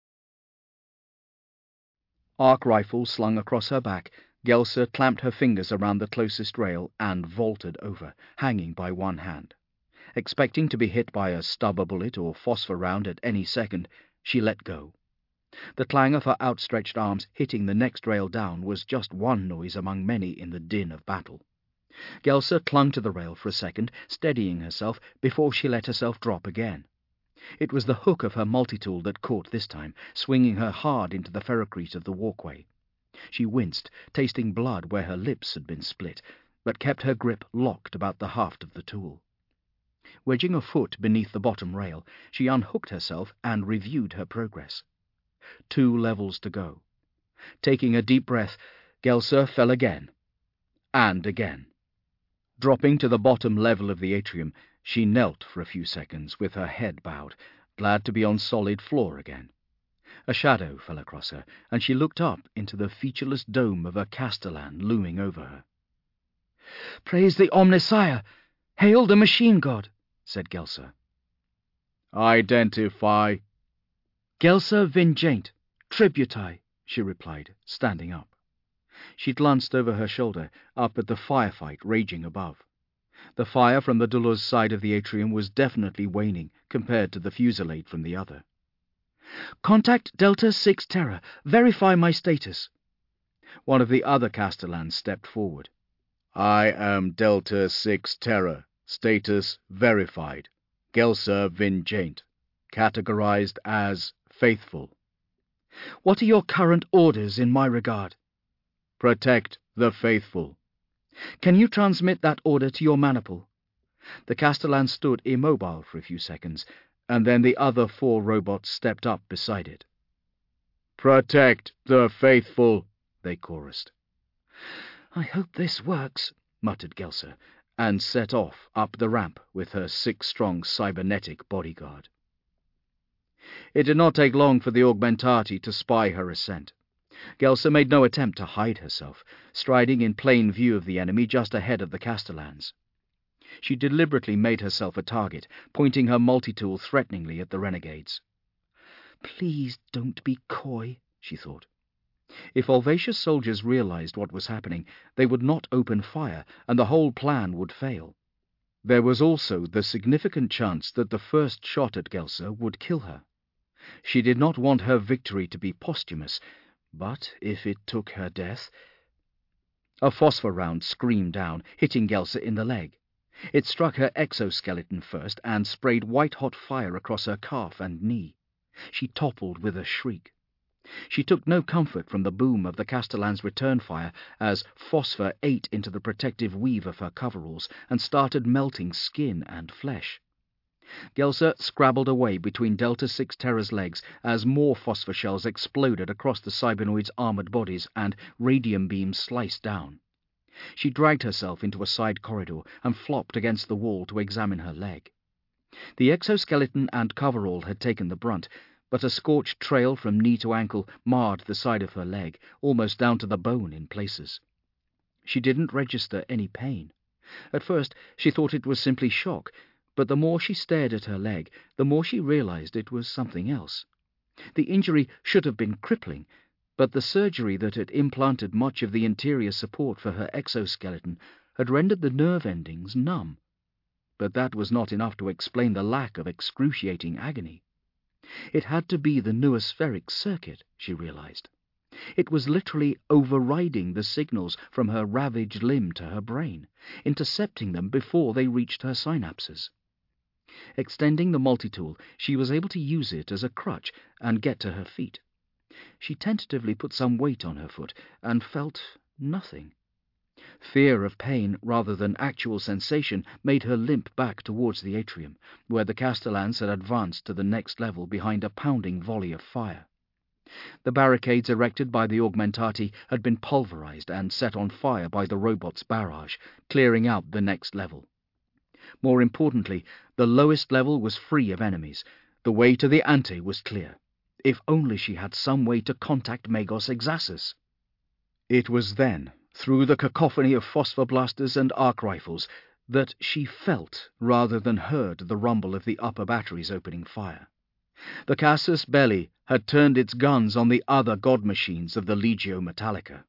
[SPEAKER 1] Arc rifle slung across her back, Gelsa clamped her fingers around the closest rail and vaulted over, hanging by one hand. Expecting to be hit by a stubber bullet or phosphor round at any second, she let go. The clang of her outstretched arms hitting the next rail down was just one noise among many in the din of battle. Gelsa clung to the rail for a second, steadying herself before she let herself drop again. It was the hook of her multi-tool that caught this time, swinging her hard into the ferrocrete of the walkway. She winced, tasting blood where her lips had been split, but kept her grip locked about the haft of the tool. Wedging a foot beneath the bottom rail, she unhooked herself and reviewed her progress. Two levels to go. Taking a deep breath, Gelsa fell again, and again. Dropping to the bottom level of the atrium, she knelt for a few seconds with her head bowed, glad to be on solid floor again. A shadow fell across her, and she looked up into the featureless dome of a castellan looming over her. "Praise the Omnissiah! Hail the machine god!" said Gelsa.
[SPEAKER 3] "Identify."
[SPEAKER 1] "Gelsa Vingent, Tributi," she replied, standing up. She glanced over her shoulder, up at the firefight raging above. The fire from the Duluz side of the atrium was definitely waning compared to the fusillade from the other. "Contact Delta six Terra. Verify my status." One of the other castellans stepped forward.
[SPEAKER 3] "I am Delta six Terra. Status verified. Gelsa Vingent. Categorized as faithful."
[SPEAKER 1] "What are your current orders in my regard?"
[SPEAKER 3] "Protect the faithful."
[SPEAKER 1] "Can you transmit that order to your maniple?" The castellan stood immobile for a few seconds, and then the other four robots stepped up beside it.
[SPEAKER 3] "Protect the faithful," they chorused.
[SPEAKER 1] "I hope this works," muttered Gelsa, and set off up the ramp with her six-strong cybernetic bodyguard. It did not take long for the Augmentati to spy her ascent. Gelsa made no attempt to hide herself, striding in plain view of the enemy just ahead of the Castellans. She deliberately made herself a target, pointing her multi-tool threateningly at the renegades. "Please don't be coy," she thought. If Olvatia's soldiers realized what was happening, they would not open fire, and the whole plan would fail. There was also the significant chance that the first shot at Gelsa would kill her. She did not want her victory to be posthumous, but if it took her death... A phosphor round screamed down, hitting Gelsa in the leg. It struck her exoskeleton first and sprayed white-hot fire across her calf and knee. She toppled with a shriek. She took no comfort from the boom of the Castellan's return fire as phosphor ate into the protective weave of her coveralls and started melting skin and flesh. Gelsa scrabbled away between Delta six Terra's legs as more phosphor shells exploded across the Cybernoids' armored bodies and radium beams sliced down. She dragged herself into a side corridor and flopped against the wall to examine her leg. The exoskeleton and coverall had taken the brunt, but a scorched trail from knee to ankle marred the side of her leg, almost down to the bone in places. She didn't register any pain. At first she thought it was simply shock, but the more she stared at her leg, the more she realized it was something else. The injury should have been crippling, but the surgery that had implanted much of the interior support for her exoskeleton had rendered the nerve endings numb. But that was not enough to explain the lack of excruciating agony. It had to be the noospheric circuit, she realized. It was literally overriding the signals from her ravaged limb to her brain, intercepting them before they reached her synapses. Extending the multi-tool, she was able to use it as a crutch and get to her feet. She tentatively put some weight on her foot and felt nothing. Fear of pain rather than actual sensation made her limp back towards the atrium, where the Castellans had advanced to the next level behind a pounding volley of fire. The barricades erected by the Augmentati had been pulverized and set on fire by the robots' barrage, clearing out the next level. More importantly, the lowest level was free of enemies. The way to the ante was clear. If only she had some way to contact Magos Exasus. It was then, through the cacophony of phosphor blasters and arc rifles, that she felt rather than heard the rumble of the upper batteries opening fire. The Casus Belli had turned its guns on the other god machines of the Legio Metallica.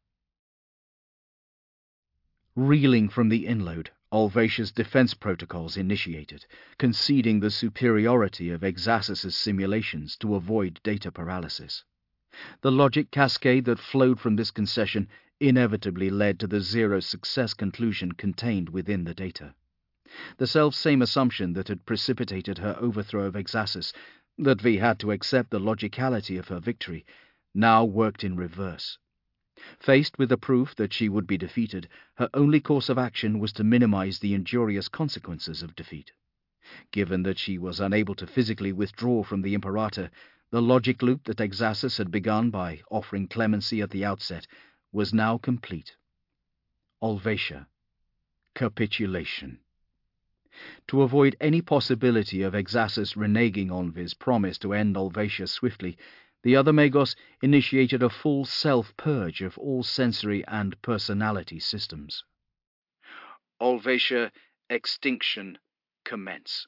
[SPEAKER 1] Reeling from the inload, Olvatia's defense protocols initiated, conceding the superiority of Exasus's simulations to avoid data paralysis. The logic cascade that flowed from this concession inevitably led to the zero-success conclusion contained within the data. The self-same assumption that had precipitated her overthrow of Exasus, that V had to accept the logicality of her victory, now worked in reverse. Faced with the proof that she would be defeated, her only course of action was to minimize the injurious consequences of defeat. Given that she was unable to physically withdraw from the Imperator, the logic loop that Exasus had begun by offering clemency at the outset was now complete. Olvatia. Capitulation. To avoid any possibility of Exasus reneging on V's promise to end Olvatia swiftly, the other Magos initiated a full self-purge of all sensory and personality systems.
[SPEAKER 2] Olvatia extinction commence.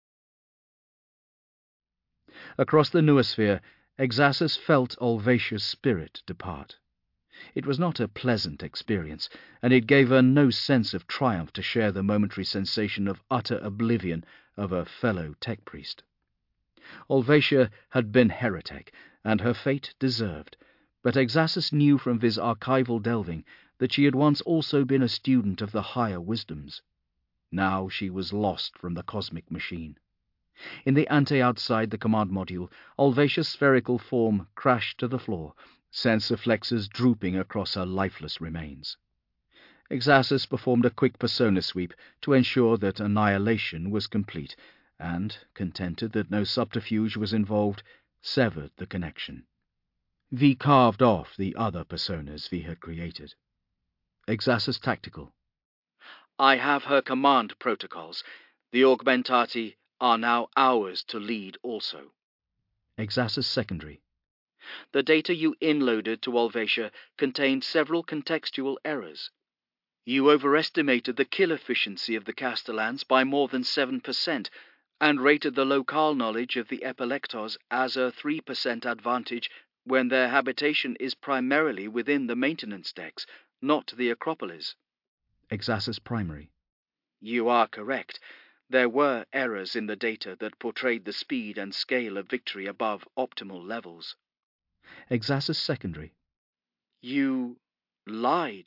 [SPEAKER 1] Across the noosphere, Exasus felt Olvatia's spirit depart. It was not a pleasant experience, and it gave her no sense of triumph to share the momentary sensation of utter oblivion of a fellow tech priest. Olvatia had been heretic, and her fate deserved, but Exasus knew from V's archival delving that she had once also been a student of the higher wisdoms. Now she was lost from the cosmic machine. In the ante outside the command module, Olvatia's spherical form crashed to the floor, sensor flexes drooping across her lifeless remains. Exasus performed a quick persona sweep to ensure that annihilation was complete, and, contented that no subterfuge was involved, severed the connection. V carved off the other personas V had created. Exasus Tactical.
[SPEAKER 2] I have her command protocols. The Augmentati are now ours to lead also.
[SPEAKER 1] Exasus Secondary.
[SPEAKER 2] The data you inloaded to Olvasia contained several contextual errors. You overestimated the kill efficiency of the Castellans by more than seven percent, and rated the locale knowledge of the Epilectos as a three percent advantage when their habitation is primarily within the maintenance decks, not the Acropolis.
[SPEAKER 1] Exasus Primary.
[SPEAKER 2] You are correct. There were errors in the data that portrayed the speed and scale of victory above optimal levels.
[SPEAKER 1] Exasus Secondary.
[SPEAKER 2] You lied.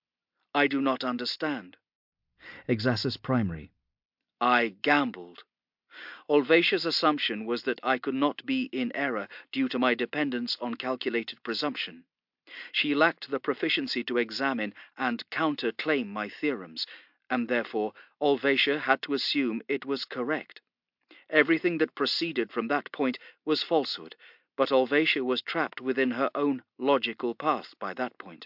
[SPEAKER 2] I do not understand.
[SPEAKER 1] Exasus Primary.
[SPEAKER 2] I gambled. Olvasia's assumption was that I could not be in error due to my dependence on calculated presumption. She lacked the proficiency to examine and counter-claim my theorems, and therefore Olvasia had to assume it was correct. Everything that proceeded from that point was falsehood, but Olvasia was trapped within her own logical path by that point.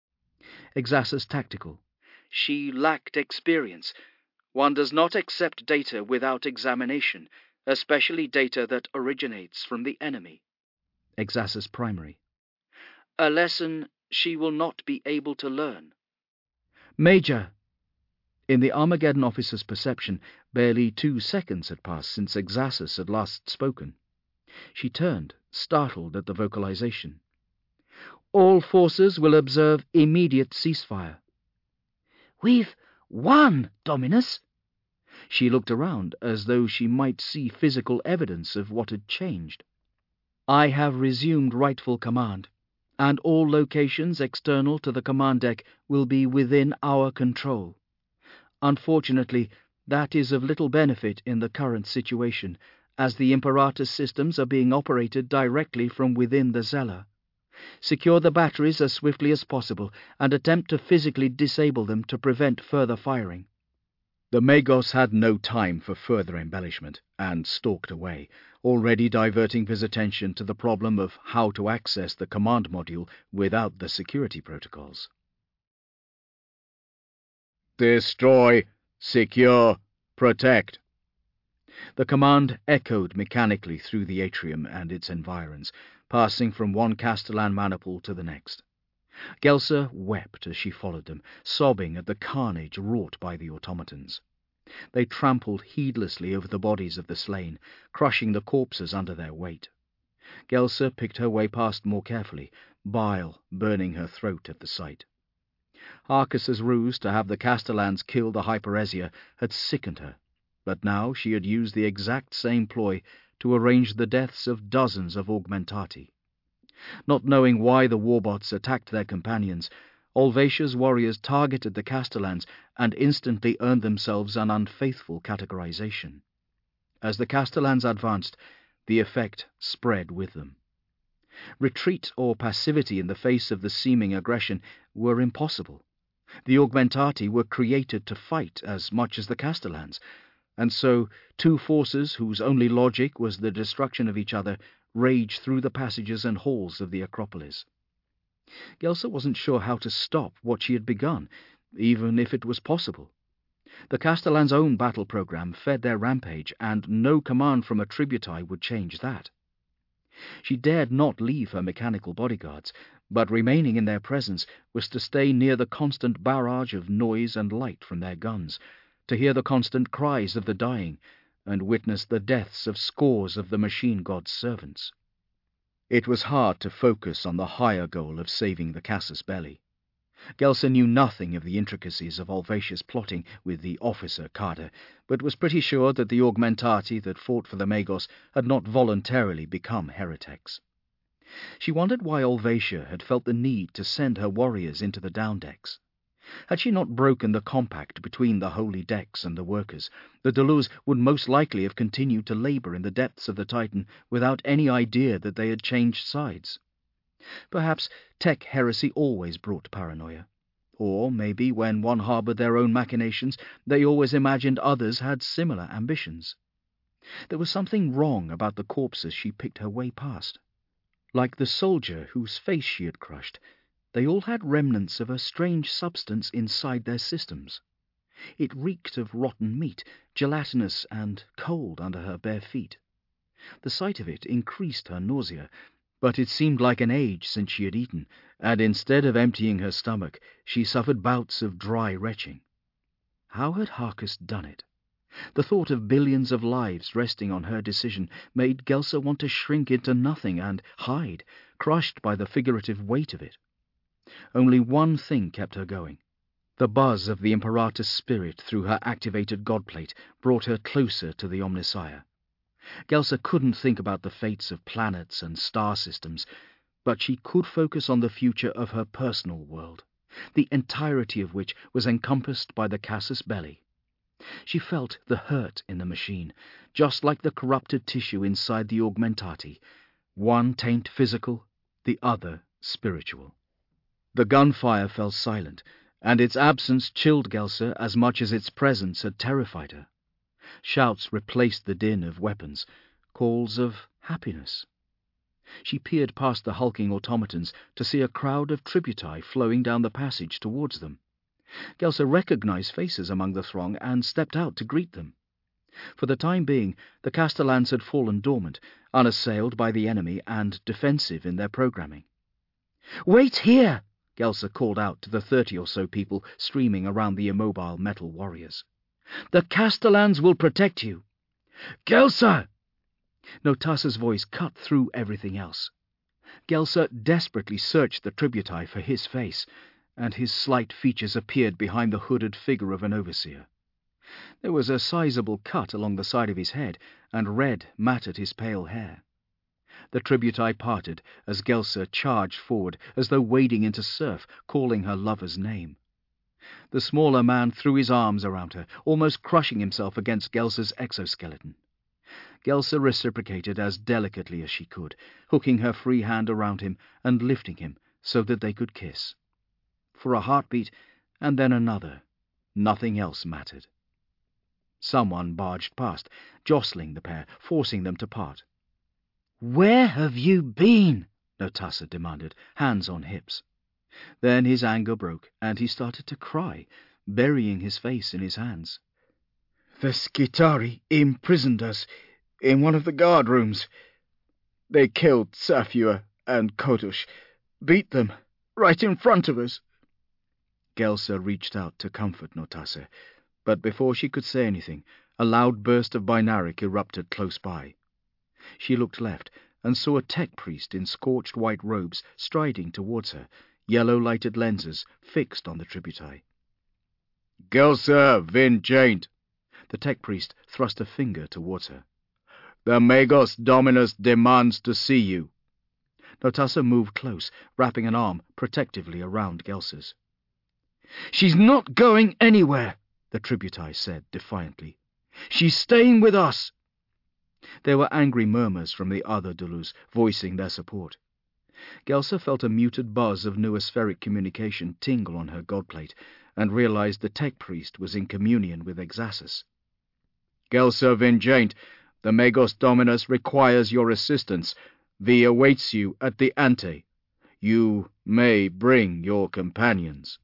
[SPEAKER 1] Exasus Tactical.
[SPEAKER 2] She lacked experience. One does not accept data without examination, especially data that originates from the enemy.
[SPEAKER 1] Exasus Primary.
[SPEAKER 2] A lesson she will not be able to learn.
[SPEAKER 1] Major! In the Armageddon officer's perception, barely two seconds had passed since Exasus had last spoken. She turned, startled at the vocalization. All forces will observe immediate ceasefire. We've won, Dominus! She looked around as though she might see physical evidence of what had changed. I have resumed rightful command, and all locations external to the command deck will be within our control. Unfortunately, that is of little benefit in the current situation, as the Imperatus systems are being operated directly from within the Zeller. Secure the batteries as swiftly as possible, and attempt to physically disable them to prevent further firing.
[SPEAKER 3] The Magos had no time for further embellishment, and stalked away, already diverting his attention to the problem of how to access the command module without the security protocols. Destroy, secure, protect.
[SPEAKER 1] The command echoed mechanically through the atrium and its environs, passing from one Castellan maniple to the next. Gelsa wept as she followed them, sobbing at the carnage wrought by the automatons. They trampled heedlessly over the bodies of the slain, crushing the corpses under their weight. Gelsa picked her way past more carefully, bile burning her throat at the sight. Arcus's ruse to have the Castellans kill the Hyperesia had sickened her, but now she had used the exact same ploy to arrange the deaths of dozens of Augmentati. Not knowing why the warbots attacked their companions, Olvasia's warriors targeted the Castellans and instantly earned themselves an unfaithful categorization. As the Castellans advanced, the effect spread with them. Retreat or passivity in the face of the seeming aggression were impossible. The Augmentati were created to fight as much as the Castellans, and so two forces whose only logic was the destruction of each other raged through the passages and halls of the Acropolis. Gelsa wasn't sure how to stop what she had begun, even if it was possible. The Castellans' own battle program fed their rampage, and no command from a tributi would change that. She dared not leave her mechanical bodyguards, but remaining in their presence was to stay near the constant barrage of noise and light from their guns, to hear the constant cries of the dying, and witness the deaths of scores of the machine god's servants. It was hard to focus on the higher goal of saving the Casus Belli. Gelsa knew nothing of the intricacies of Olvasia's plotting with the officer cadre, but was pretty sure that the Augmentati that fought for the Magos had not voluntarily become heretics. She wondered why Olvasia had felt the need to send her warriors into the down decks. Had she not broken the compact between the holy decks and the workers, the Deluz would most likely have continued to labour in the depths of the Titan without any idea that they had changed sides. Perhaps tech heresy always brought paranoia. Or maybe when one harboured their own machinations, they always imagined others had similar ambitions. There was something wrong about the corpses she picked her way past. Like the soldier whose face she had crushed, they all had remnants of a strange substance inside their systems. It reeked of rotten meat, gelatinous and cold under her bare feet. The sight of it increased her nausea, but it seemed like an age since she had eaten, and instead of emptying her stomach, she suffered bouts of dry retching. How had Harcus done it? The thought of billions of lives resting on her decision made Gelsa want to shrink into nothing and hide, crushed by the figurative weight of it. Only one thing kept her going. The buzz of the Imperator's spirit through her activated godplate brought her closer to the Omnissiah. Gelsa couldn't think about the fates of planets and star systems, but she could focus on the future of her personal world, the entirety of which was encompassed by the Casus Belli. She felt the hurt in the machine, just like the corrupted tissue inside the augmentati, one taint physical, the other spiritual. The gunfire fell silent, and its absence chilled Gelsa as much as its presence had terrified her. Shouts replaced the din of weapons, calls of happiness. She peered past the hulking automatons to see a crowd of tributae flowing down the passage towards them. Gelsa recognized faces among the throng and stepped out to greet them. For the time being, the Castellans had fallen dormant, unassailed by the enemy and defensive in their programming. "Wait here!" Gelsa called out to the thirty or so people streaming around the immobile metal warriors. "The Castellans will protect you." "Gelsa!" Notassa's voice cut through everything else. Gelsa desperately searched the tributae for his face, and his slight features appeared behind the hooded figure of an overseer. There was a sizable cut along the side of his head, and red matted his pale hair. The tributae parted as Gelsa charged forward as though wading into surf, calling her lover's name. The smaller man threw his arms around her, almost crushing himself against Gelsa's exoskeleton. Gelsa reciprocated as delicately as she could, hooking her free hand around him and lifting him so that they could kiss. For a heartbeat, and then another, nothing else mattered. Someone barged past, jostling the pair, forcing them to part. "Where have you been?" Notassa demanded, hands on hips. Then his anger broke, and he started to cry, burying his face in his hands. "The Skitari imprisoned us in one of the guard rooms. They killed Safua and Kotush, beat them right in front of us." Gelsa reached out to comfort Notassa, but before she could say anything, a loud burst of Binaric erupted close by. She looked left and saw a tech priest in scorched white robes striding towards her, yellow-lighted lenses fixed on the tributae. "Gelsa Vinjaint!" The tech priest thrust a finger towards her. "The Magos Dominus demands to see you." Notassa moved close, wrapping an arm protectively around Gelsa's. "She's not going anywhere," the tributae said defiantly. "She's staying with us." There were angry murmurs from the other Dulus, voicing their support. Gelsa felt a muted buzz of noospheric communication tingle on her godplate, and realized the tech priest was in communion with Exasus. "Gelsa Vinjaint, the Magos Dominus requires your assistance. V awaits you at the ante. You may bring your companions."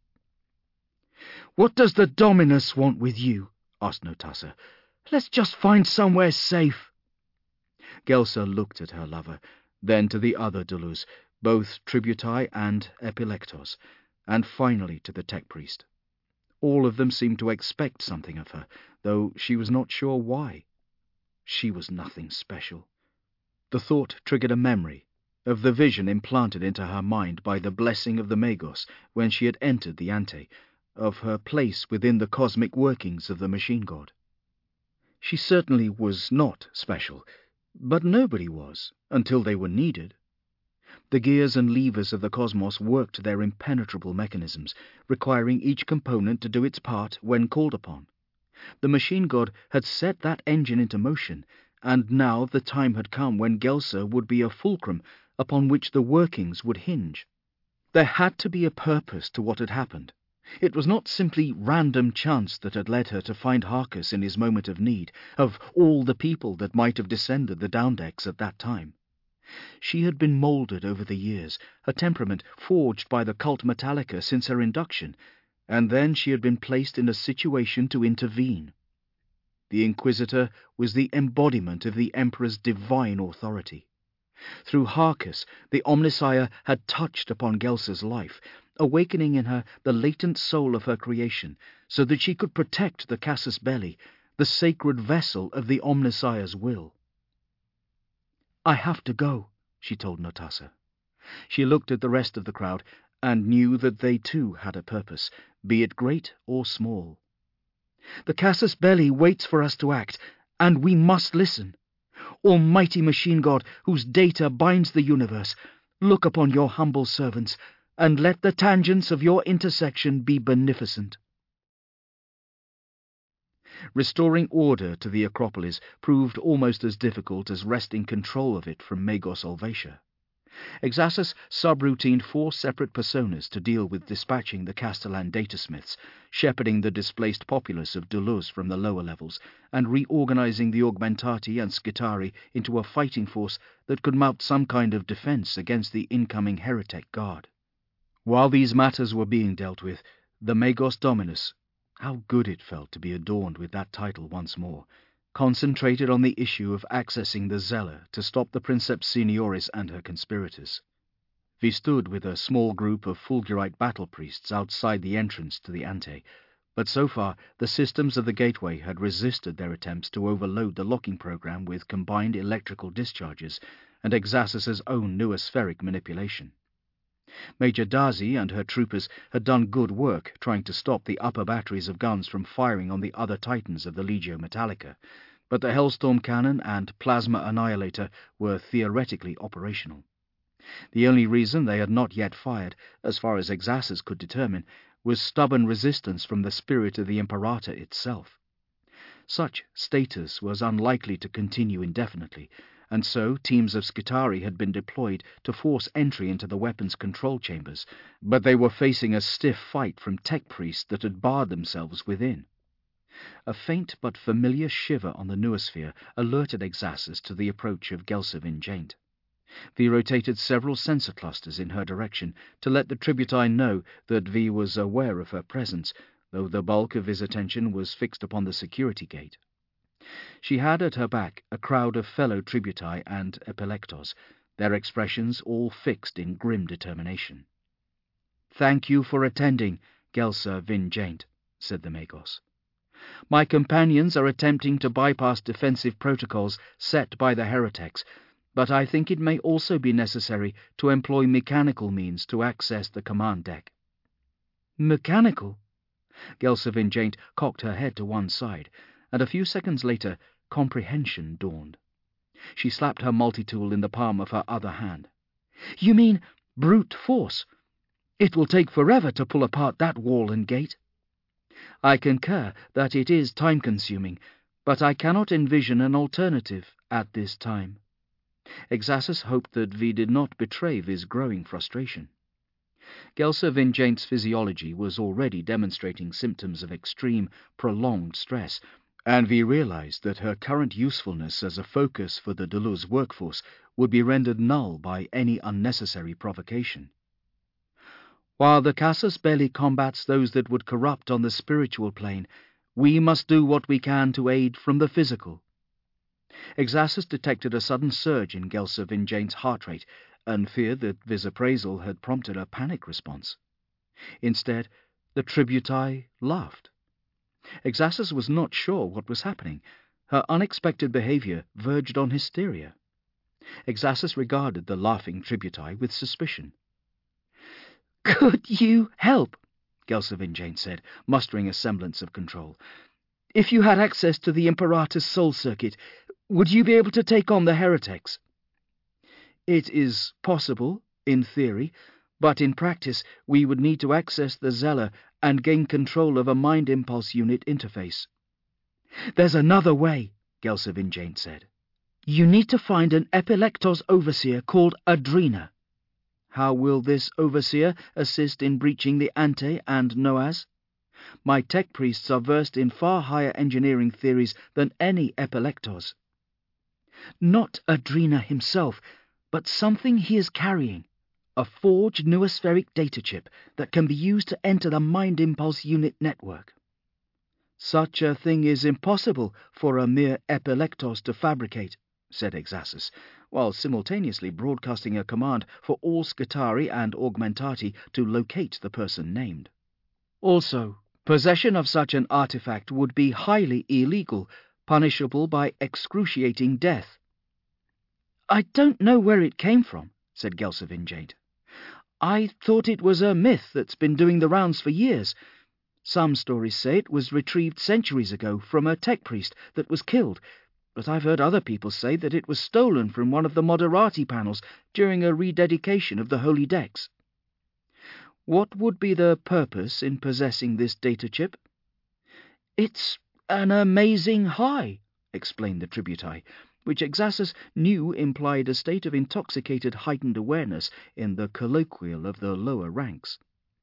[SPEAKER 1] "What does the Dominus want with you?" asked Notassa. "Let's just find somewhere safe." Gelsa looked at her lover, then to the other Dulus, both tributae and epilectos, and finally to the tech priest. All of them seemed to expect something of her, though she was not sure why. She was nothing special. The thought triggered a memory of the vision implanted into her mind by the blessing of the Magos when she had entered the ante, of her place within the cosmic workings of the machine god. She certainly was not special, but nobody was, until they were needed. The gears and levers of the cosmos worked their impenetrable mechanisms, requiring each component to do its part when called upon. The machine god had set that engine into motion, and now the time had come when Gelsa would be a fulcrum upon which the workings would hinge. There had to be a purpose to what had happened. It was not simply random chance that had led her to find Harcus in his moment of need, of all the people that might have descended the down-decks at that time. She had been moulded over the years, a temperament forged by the cult Metallica since her induction, and then she had been placed in a situation to intervene. the Inquisitor was the embodiment of the Emperor's divine authority. Through Harkis, the Omnissiah had touched upon Gelsa's life, awakening in her the latent soul of her creation, so that she could protect the Casus Belli, the sacred vessel of the Omnissiah's will. "I have to go," she told Notassa. She looked at the rest of the crowd and knew that they too had a purpose, be it great or small. "The Casus Belli waits for us to act, and we must listen. Almighty Machine God, whose data binds the universe, look upon your humble servants, and let the tangents of your intersection be beneficent." Restoring order to the Acropolis proved almost as difficult as wresting control of it from Magos Olvacia. Exassus subroutined four separate personas to deal with dispatching the Castellan datasmiths, shepherding the displaced populace of Duluz from the lower levels, and reorganizing the Augmentati and Skitari into a fighting force that could mount some kind of defense against the incoming Heretic Guard. While these matters were being dealt with, the Magos Dominus, how good it felt to be adorned with that title once more, concentrated on the issue of accessing the Zeller to stop the Princeps Senioris and her conspirators. Vi stood with a small group of Fulgurite battle priests outside the entrance to the Ante, but so far the systems of the gateway had resisted their attempts to overload the locking program with combined electrical discharges and Exassus's own noospheric manipulation. Major Dazi and her troopers had done good work trying to stop the upper batteries of guns from firing on the other Titans of the Legio Metallica, but the Hellstorm Cannon and Plasma Annihilator were theoretically operational. The only reason they had not yet fired, as far as Exassus could determine, was stubborn resistance from the spirit of the Imperator itself. Such status was unlikely to continue indefinitely, and so teams of Skitari had been deployed to force entry into the weapons control chambers, but they were facing a stiff fight from tech priests that had barred themselves within. A faint but familiar shiver on the noosphere alerted Exassus to the approach of Gelsa Vinjant. Vi rotated several sensor clusters in her direction to let the Tributine know that Vi was aware of her presence, though the bulk of his attention was fixed upon the security gate. She had at her back a crowd of fellow Tributi and Epilectos, their expressions all fixed in grim determination. "Thank you for attending, Gelsa Vinjant," said the Magos. "My companions are attempting to bypass defensive protocols set by the heretics, but I think it may also be necessary to employ mechanical means to access the command deck." "Mechanical?" Gelsa Vinjant cocked her head to one side, and a few seconds later comprehension dawned. She slapped her multi-tool in the palm of her other hand. "You mean brute force? It will take forever to pull apart that wall and gate." "I concur that it is time-consuming, but I cannot envision an alternative at this time." Exassus hoped that Vi did not betray Vi's growing frustration. Gelsa Vinjant's physiology was already demonstrating symptoms of extreme, prolonged stress, and Vi realized that her current usefulness as a focus for the Duluz workforce would be rendered null by any unnecessary provocation. "While the Casus Belli combats those that would corrupt on the spiritual plane, we must do what we can to aid from the physical." Exassus detected a sudden surge in Gelsa Vinjant's heart rate, and feared that Vi's appraisal had prompted a panic response. Instead, the Tributi laughed. Exassus was not sure what was happening. Her unexpected behavior verged on hysteria. Exassus regarded the laughing Tributi with suspicion. "Could you help?" Gelsa Vinjant said, mustering a semblance of control. "If you had access to the Imperator's soul circuit, would you be able to take on the heretics?" "It is possible, in theory, but in practice we would need to access the Zeller and gain control of a Mind Impulse unit interface." "There's another way," Gelsa Vinjant said. "You need to find an Epilectos overseer called Adrena." "How will this overseer assist in breaching the Ante and Noaz?" "My tech priests are versed in far higher engineering theories than any Epilectos." "Not Adrena himself, but something he is carrying. A forged noospheric data chip that can be used to enter the Mind Impulse unit network."
[SPEAKER 2] Such a thing is impossible for a mere epileptos to fabricate, said Exassus, while simultaneously broadcasting a command for all Scutari and Augmentati to locate the person named. Also, possession of such an artifact would be highly illegal, punishable by excruciating death. I don't know where it came from, said Gelservingate. I thought it was a myth that's been doing the rounds for years. Some stories say it was retrieved centuries ago from a tech priest that was killed, but I've heard other people say that it was stolen from one of the Moderati panels during a rededication of the Holy Decks. What would be the purpose in possessing this data chip? It's an amazing high, explained the Tributae, which Exassus knew implied a state of intoxicated heightened awareness in the colloquial of the lower ranks.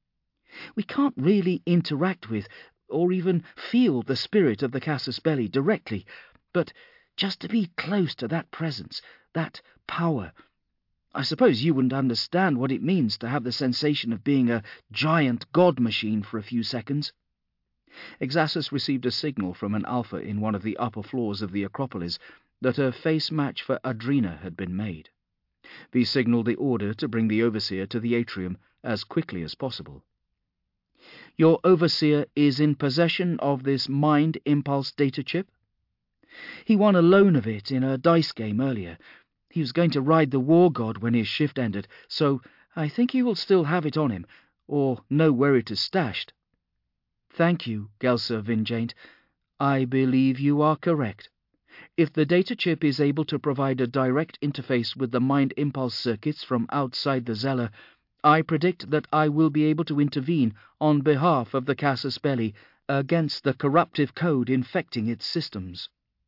[SPEAKER 2] We can't really interact with, or even feel the spirit of the casus belli directly, but just to be close to that presence, that power. I suppose you wouldn't understand what it means to have the sensation of being a giant god machine for a few seconds. Exassus received a signal from an alpha in one of the upper floors of the Acropolis that a face match for Adrena had been made. V signalled the order to bring the Overseer to the atrium as quickly as possible. Your Overseer is in possession of this Mind Impulse data chip? He won a loan of it in a dice game earlier. He was going to ride the War God when his shift ended, so I think he will still have it on him, or know where it is stashed. Thank you, Gelservingate. I believe you are correct. If the data chip is able to provide a direct interface with the Mind Impulse circuits from outside the Zeller, I predict that I will be able to intervene on behalf of the casus belli against the corruptive code infecting its systems.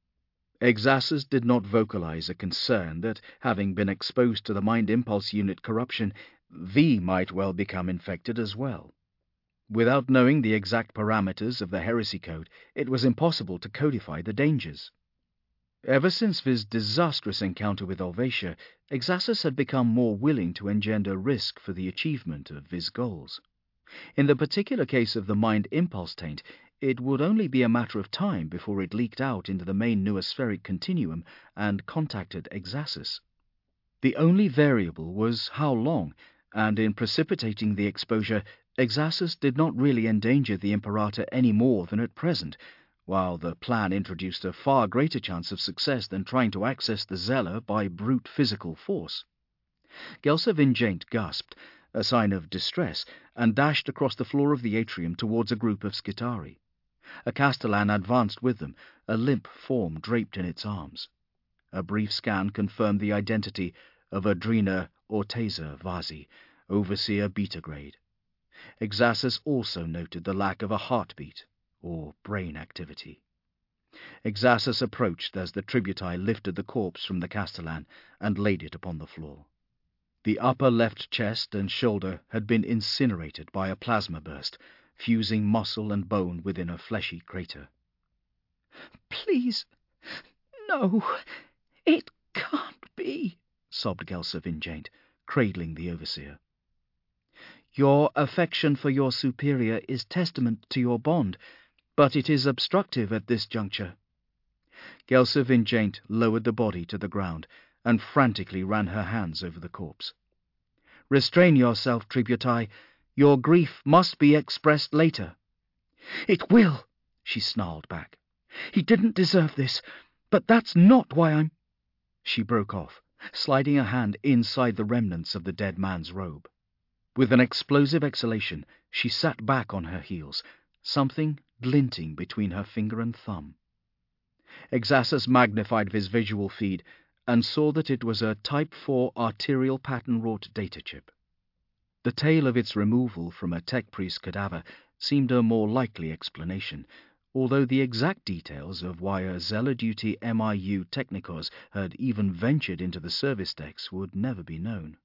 [SPEAKER 2] Exassus did not vocalize a concern that, having been exposed to the Mind Impulse unit corruption, V might well become infected as well. Without knowing the exact parameters of the heresy code, it was impossible to codify the dangers. Ever since V's disastrous encounter with Olvasia, Exassus had become more willing to engender risk for the achievement of V's goals. In the particular case of the Mind Impulse taint, it would only be a matter of time before it leaked out into the main noospheric continuum and contacted Exassus. The only variable was how long, and in precipitating the exposure, Exassus did not really endanger the Imperator any more than at present, while the plan introduced a far greater chance of success than trying to access the Zeller by brute physical force. Gelservingate gasped, a sign of distress, and dashed across the floor of the atrium towards a group of Scutari. A Castellan advanced with them, a limp form draped in its arms. A brief scan confirmed the identity of Adrena Orteza Vazi, Overseer Beta Grade. Exassus also noted the lack of a heartbeat or brain activity. Exassus approached as the Tributae lifted the corpse from the Castellan and laid it upon the floor. The upper left chest and shoulder had been incinerated by a plasma burst, fusing muscle and bone within a fleshy crater. "Please, no, it can't be," sobbed Gelservingate, cradling the Overseer. "Your affection for your superior is testament to your bond, but it is obstructive at this juncture." Gelservingate lowered the body to the ground and frantically ran her hands over the corpse. "Restrain yourself, Tributae. Your grief must be expressed later." "It will," she snarled back. "He didn't deserve this, but that's not why I'm—" She broke off, sliding a hand inside the remnants of the dead man's robe. With an explosive exhalation, she sat back on her heels, something glinting between her finger and thumb. Exassus magnified his visual feed and saw that it was a Type four arterial pattern-wrought data chip. The tale of its removal from a tech priest cadaver seemed a more likely explanation, although the exact details of why a Zeller duty M I U Technikos had even ventured into the service decks would never be known.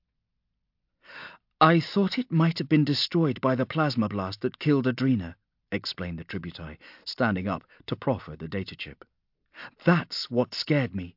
[SPEAKER 2] "I thought it might have been destroyed by the plasma blast that killed Adrena," explained the Tributae, standing up to proffer the data chip. "That's what scared me."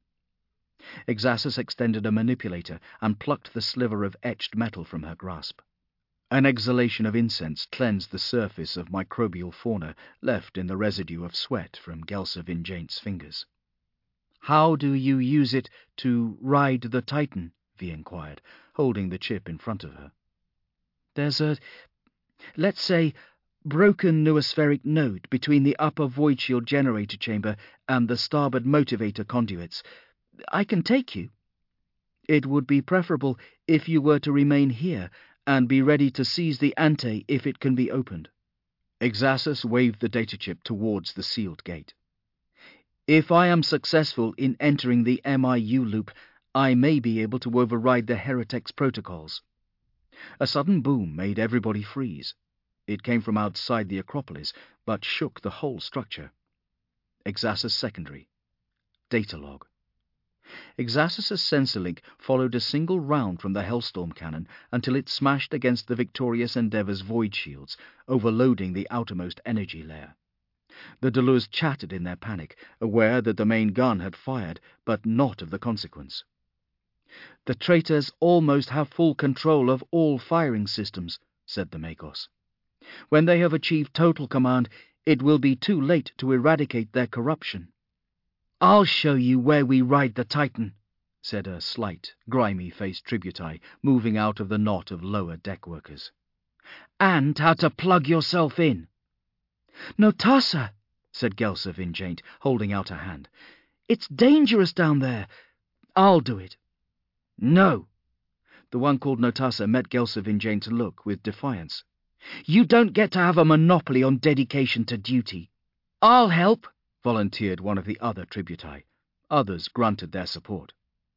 [SPEAKER 2] Exassus extended a manipulator and plucked the sliver of etched metal from her grasp.
[SPEAKER 1] An exhalation of incense cleansed the surface of microbial fauna left in the residue of sweat from Gelsa Vinjaint's fingers. "How do you use it to ride the Titan?" Vi inquired, holding the chip in front of her. "There's a, let's say, broken noospheric node between the upper void shield generator chamber and the starboard motivator conduits. I can take you. It would be preferable if you were to remain here and be ready to seize the ante if it can be opened." Exasus waved the data chip towards the sealed gate. "If I am successful in entering the M I U loop, I may be able to override the Heretic's protocols." A sudden boom made everybody freeze. It came from outside the Acropolis, but shook the whole structure. Exasus Secondary. Data log. Exasus's sensor link followed a single round from the Hellstorm cannon until it smashed against the Victorious Endeavour's void shields, overloading the outermost energy layer. The Deleuze chattered in their panic, aware that the main gun had fired, but not of the consequence. "The traitors almost have full control of all firing systems," said the Magos. "When they have achieved total command, it will be too late to eradicate their corruption." "I'll show you where we ride the Titan," said a slight, grimy-faced tributite, moving out of the knot of lower deck workers. "And how to plug yourself in." "Notassa," said Gelsa Vinjaint, holding out a hand. "It's dangerous down there. I'll do it." "No." The one called Notassa met Gelsa Vinjaint's look with defiance. "You don't get to have a monopoly on dedication to duty." "I'll help," volunteered one of the other tributae. Others grunted their support.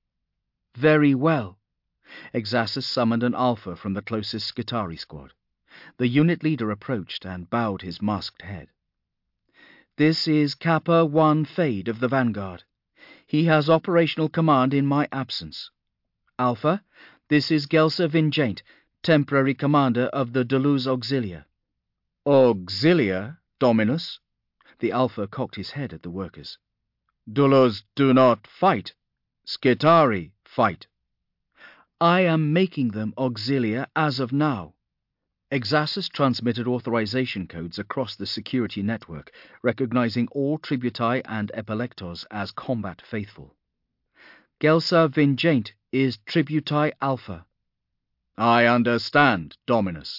[SPEAKER 1] "Very well." Exasus summoned an Alpha from the closest Skitarii squad. The unit leader approached and bowed his masked head. "This is Kappa one Fade of the Vanguard. He has operational command in my absence. Alpha, this is Gelsa Vinjaint, temporary commander of the Deleuze Auxilia." "Auxilia, Dominus?" The Alpha cocked his head at the workers. "Deleuze do not fight. Skitarii fight." "I am making them Auxilia as of now." Exasus transmitted authorization codes across the security network, recognizing all tributae and epileptos as combat faithful. "Gelsa Vinjaint is tributae Alpha." "I understand, Dominus."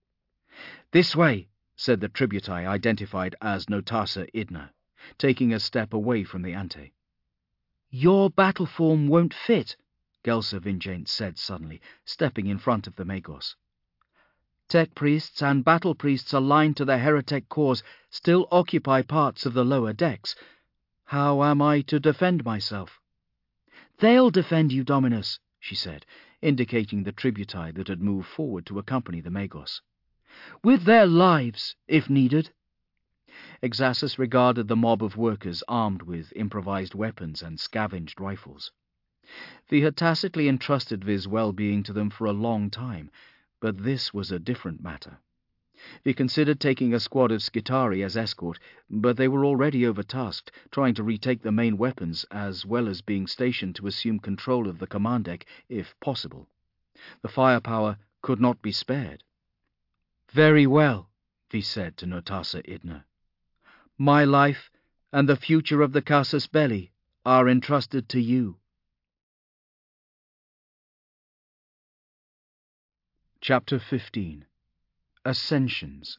[SPEAKER 1] "This way," said the tributae identified as Notassa Idna, taking a step away from the ante. "Your battle form won't fit," Gelsa Vinjaint said suddenly, stepping in front of the Magos. "Tech priests and battle priests aligned to the Heretic cause still occupy parts of the lower decks. How am I to defend myself?" "They'll defend you, Dominus," she said, indicating the tributae that had moved forward to accompany the Magos. "With their lives, if needed." Exasus regarded the mob of workers armed with improvised weapons and scavenged rifles. Vi had tacitly entrusted Vi's well-being to them for a long time, but this was a different matter. Vi considered taking a squad of Skitarii as escort, but they were already overtasked, trying to retake the main weapons as well as being stationed to assume control of the command deck if possible. The firepower could not be spared. "Very well," Vi said to Notassa Idna. "My life and the future of the Casus Belli are entrusted to you." Chapter fifteen. Ascensions.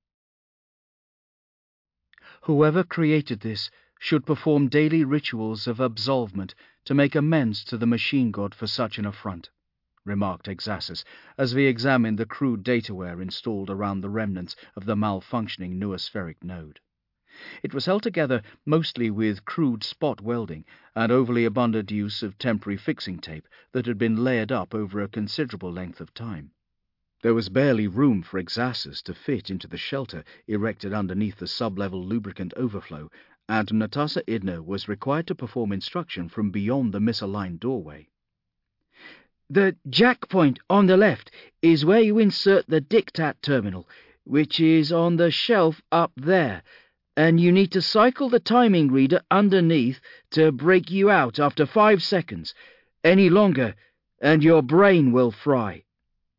[SPEAKER 1] Whoever created this should perform daily rituals of absolvement to make amends to the machine god for such an affront, remarked Exasus as we examined the crude dataware installed around the remnants of the malfunctioning noospheric node. It was held together mostly with crude spot welding and overly abundant use of temporary fixing tape that had been layered up over a considerable length of time. There was barely room for Exasus to fit into the shelter erected underneath the sub-level lubricant overflow, and Notassa Idna was required to perform instruction from beyond the misaligned doorway. "The jack point on the left is where you insert the diktat terminal, which is on the shelf up there, and you need to cycle the timing reader underneath to break you out after five seconds. Any longer, and your brain will fry."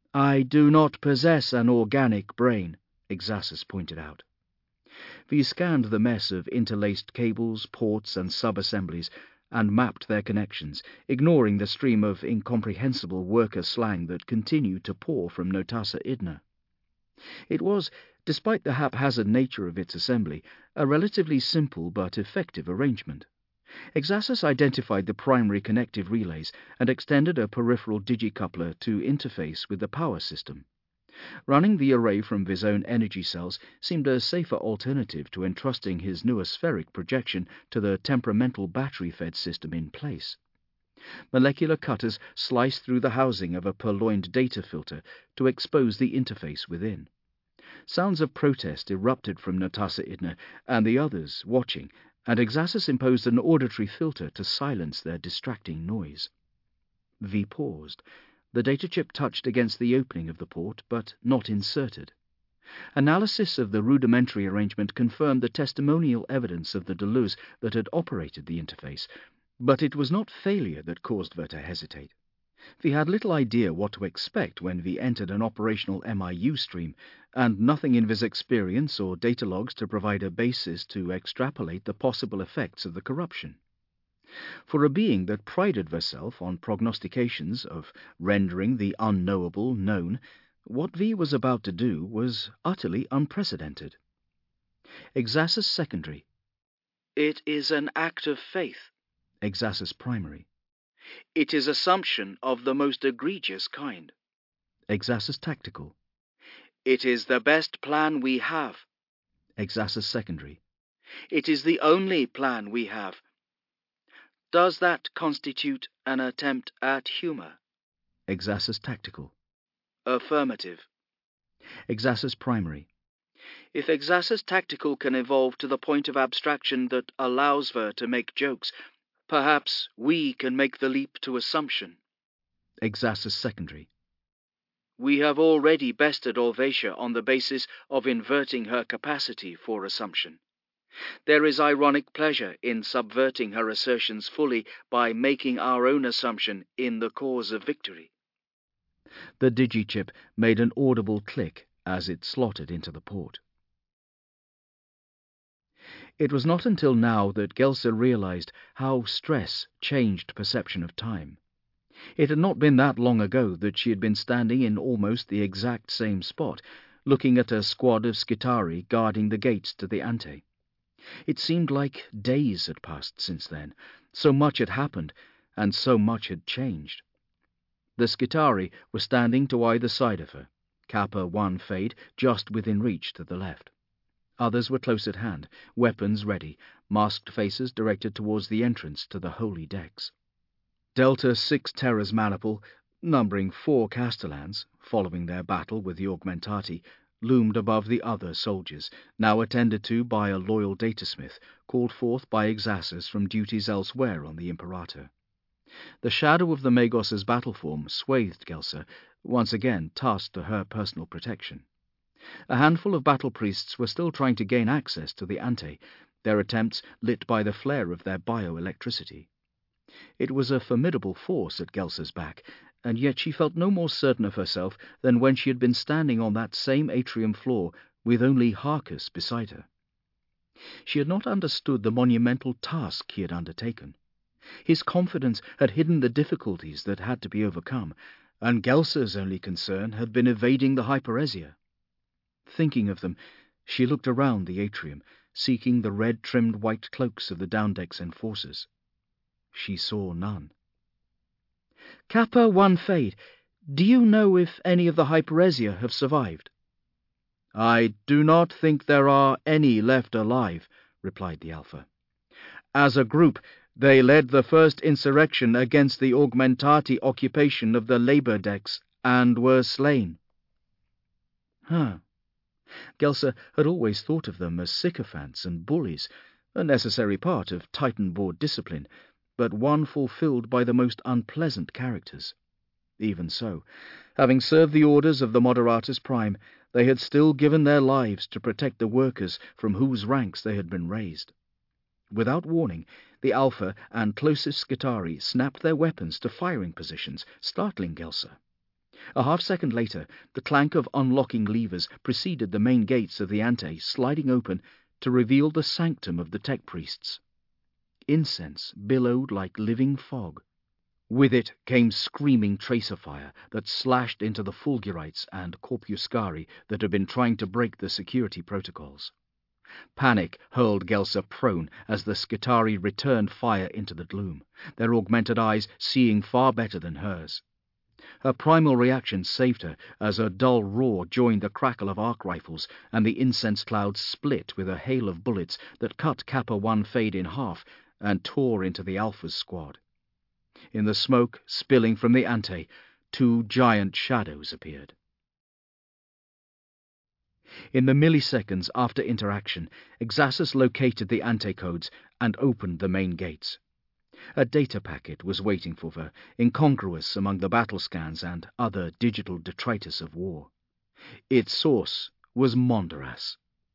[SPEAKER 1] I do not possess an organic brain, Exasus pointed out. V scanned the mess of interlaced cables, ports, and sub-assemblies, and mapped their connections, ignoring the stream of incomprehensible worker slang that continued to pour from Notassa Idna. It was, despite the haphazard nature of its assembly, a relatively simple but effective arrangement. Exasus identified the primary connective relays and extended a peripheral digicoupler to interface with the power system. Running the array from his own energy cells seemed a safer alternative to entrusting his noospheric projection to the temperamental battery-fed system in place. Molecular cutters sliced through the housing of a purloined data filter to expose the interface within. Sounds of protest erupted from Notassa Idna and the others watching, and Exasus imposed an auditory filter to silence their distracting noise. V paused. The data chip touched against the opening of the port, but not inserted. Analysis of the rudimentary arrangement confirmed the testimonial evidence of the Deleuze that had operated the interface, but it was not failure that caused Ver to hesitate. V had little idea what to expect when V entered an operational M I U stream, and nothing in V's experience or data logs to provide a basis to extrapolate the possible effects of the corruption. For a being that prided herself on prognostications of rendering the unknowable known, what V was about to do was utterly unprecedented. Exasus secondary.
[SPEAKER 2] It is an act of faith.
[SPEAKER 1] Exasus primary.
[SPEAKER 2] It is assumption of the most egregious kind.
[SPEAKER 1] Exasus tactical.
[SPEAKER 2] It is the best plan we have.
[SPEAKER 1] Exasus secondary.
[SPEAKER 2] It is the only plan we have. Does that constitute an attempt at humor?
[SPEAKER 1] Exasus tactical.
[SPEAKER 2] Affirmative.
[SPEAKER 1] Exasus primary.
[SPEAKER 2] If Exasus tactical can evolve to the point of abstraction that allows Ver to make jokes, perhaps we can make the leap to assumption.
[SPEAKER 1] Exasus secondary.
[SPEAKER 2] We have already bested Orvacia on the basis of inverting her capacity for assumption. There is ironic pleasure in subverting her assertions fully by making our own assumption in the cause of victory.
[SPEAKER 1] The digichip made an audible click as it slotted into the port. It was not until now that Gelsa realized how stress changed perception of time. It had not been that long ago that she had been standing in almost the exact same spot, looking at a squad of Skitari guarding the gates to the ante. It seemed like days had passed since then. So much had happened, and so much had changed. The Skitari were standing to either side of her, Kappa one Fade just within reach to the left. Others were close at hand, weapons ready, masked faces directed towards the entrance to the holy decks. Delta six Terra's maniple, numbering four Castellans, following their battle with the Augmentati, loomed above the other soldiers, now attended to by a loyal datasmith, called forth by Exasus from duties elsewhere on the Imperator. The shadow of the Magos's battle form swathed Gelsa, once again tasked to her personal protection. A handful of battle priests were still trying to gain access to the ante, their attempts lit by the flare of their bioelectricity. It was a formidable force at Gelsa's back, and yet she felt no more certain of herself than when she had been standing on that same atrium floor with only Harcus beside her. She had not understood the monumental task he had undertaken. His confidence had hidden the difficulties that had to be overcome, and Gelsa's only concern had been evading the Hyperesia. Thinking of them, she looked around the atrium, seeking the red-trimmed white cloaks of the down-decks enforcers. She saw none. Kappa one Fade, do you know if any of the Hyperesia have survived? I do not think there are any left alive, replied the Alpha. As a group, they led the first insurrection against the Augmentati occupation of the labor decks and were slain. Huh. Gelsa had always thought of them as sycophants and bullies, a necessary part of Titan-board discipline, but one fulfilled by the most unpleasant characters. Even so, having served the orders of the Moderatus Prime, they had still given their lives to protect the workers from whose ranks they had been raised. Without warning, the Alpha and closest Skitari snapped their weapons to firing positions, startling Gelsa. A half-second later, the clank of unlocking levers preceded the main gates of the ante sliding open to reveal the sanctum of the tech priests. Incense billowed like living fog. With it came screaming tracer fire that slashed into the Fulgurites and Corpuscari that had been trying to break the security protocols. Panic hurled Gelsa prone as the Skitarii returned fire into the gloom, their augmented eyes seeing far better than hers. Her primal reaction saved her as a dull roar joined the crackle of arc rifles, and the incense clouds split with a hail of bullets that cut Kappa one Fade in half and tore into the Alpha's squad. In the smoke spilling from the ante, two giant shadows appeared. In the milliseconds after interaction, Exassus located the antecodes and opened the main gates. A data packet was waiting for her, incongruous among the battle scans and other digital detritus of war. Its source was Mondoras.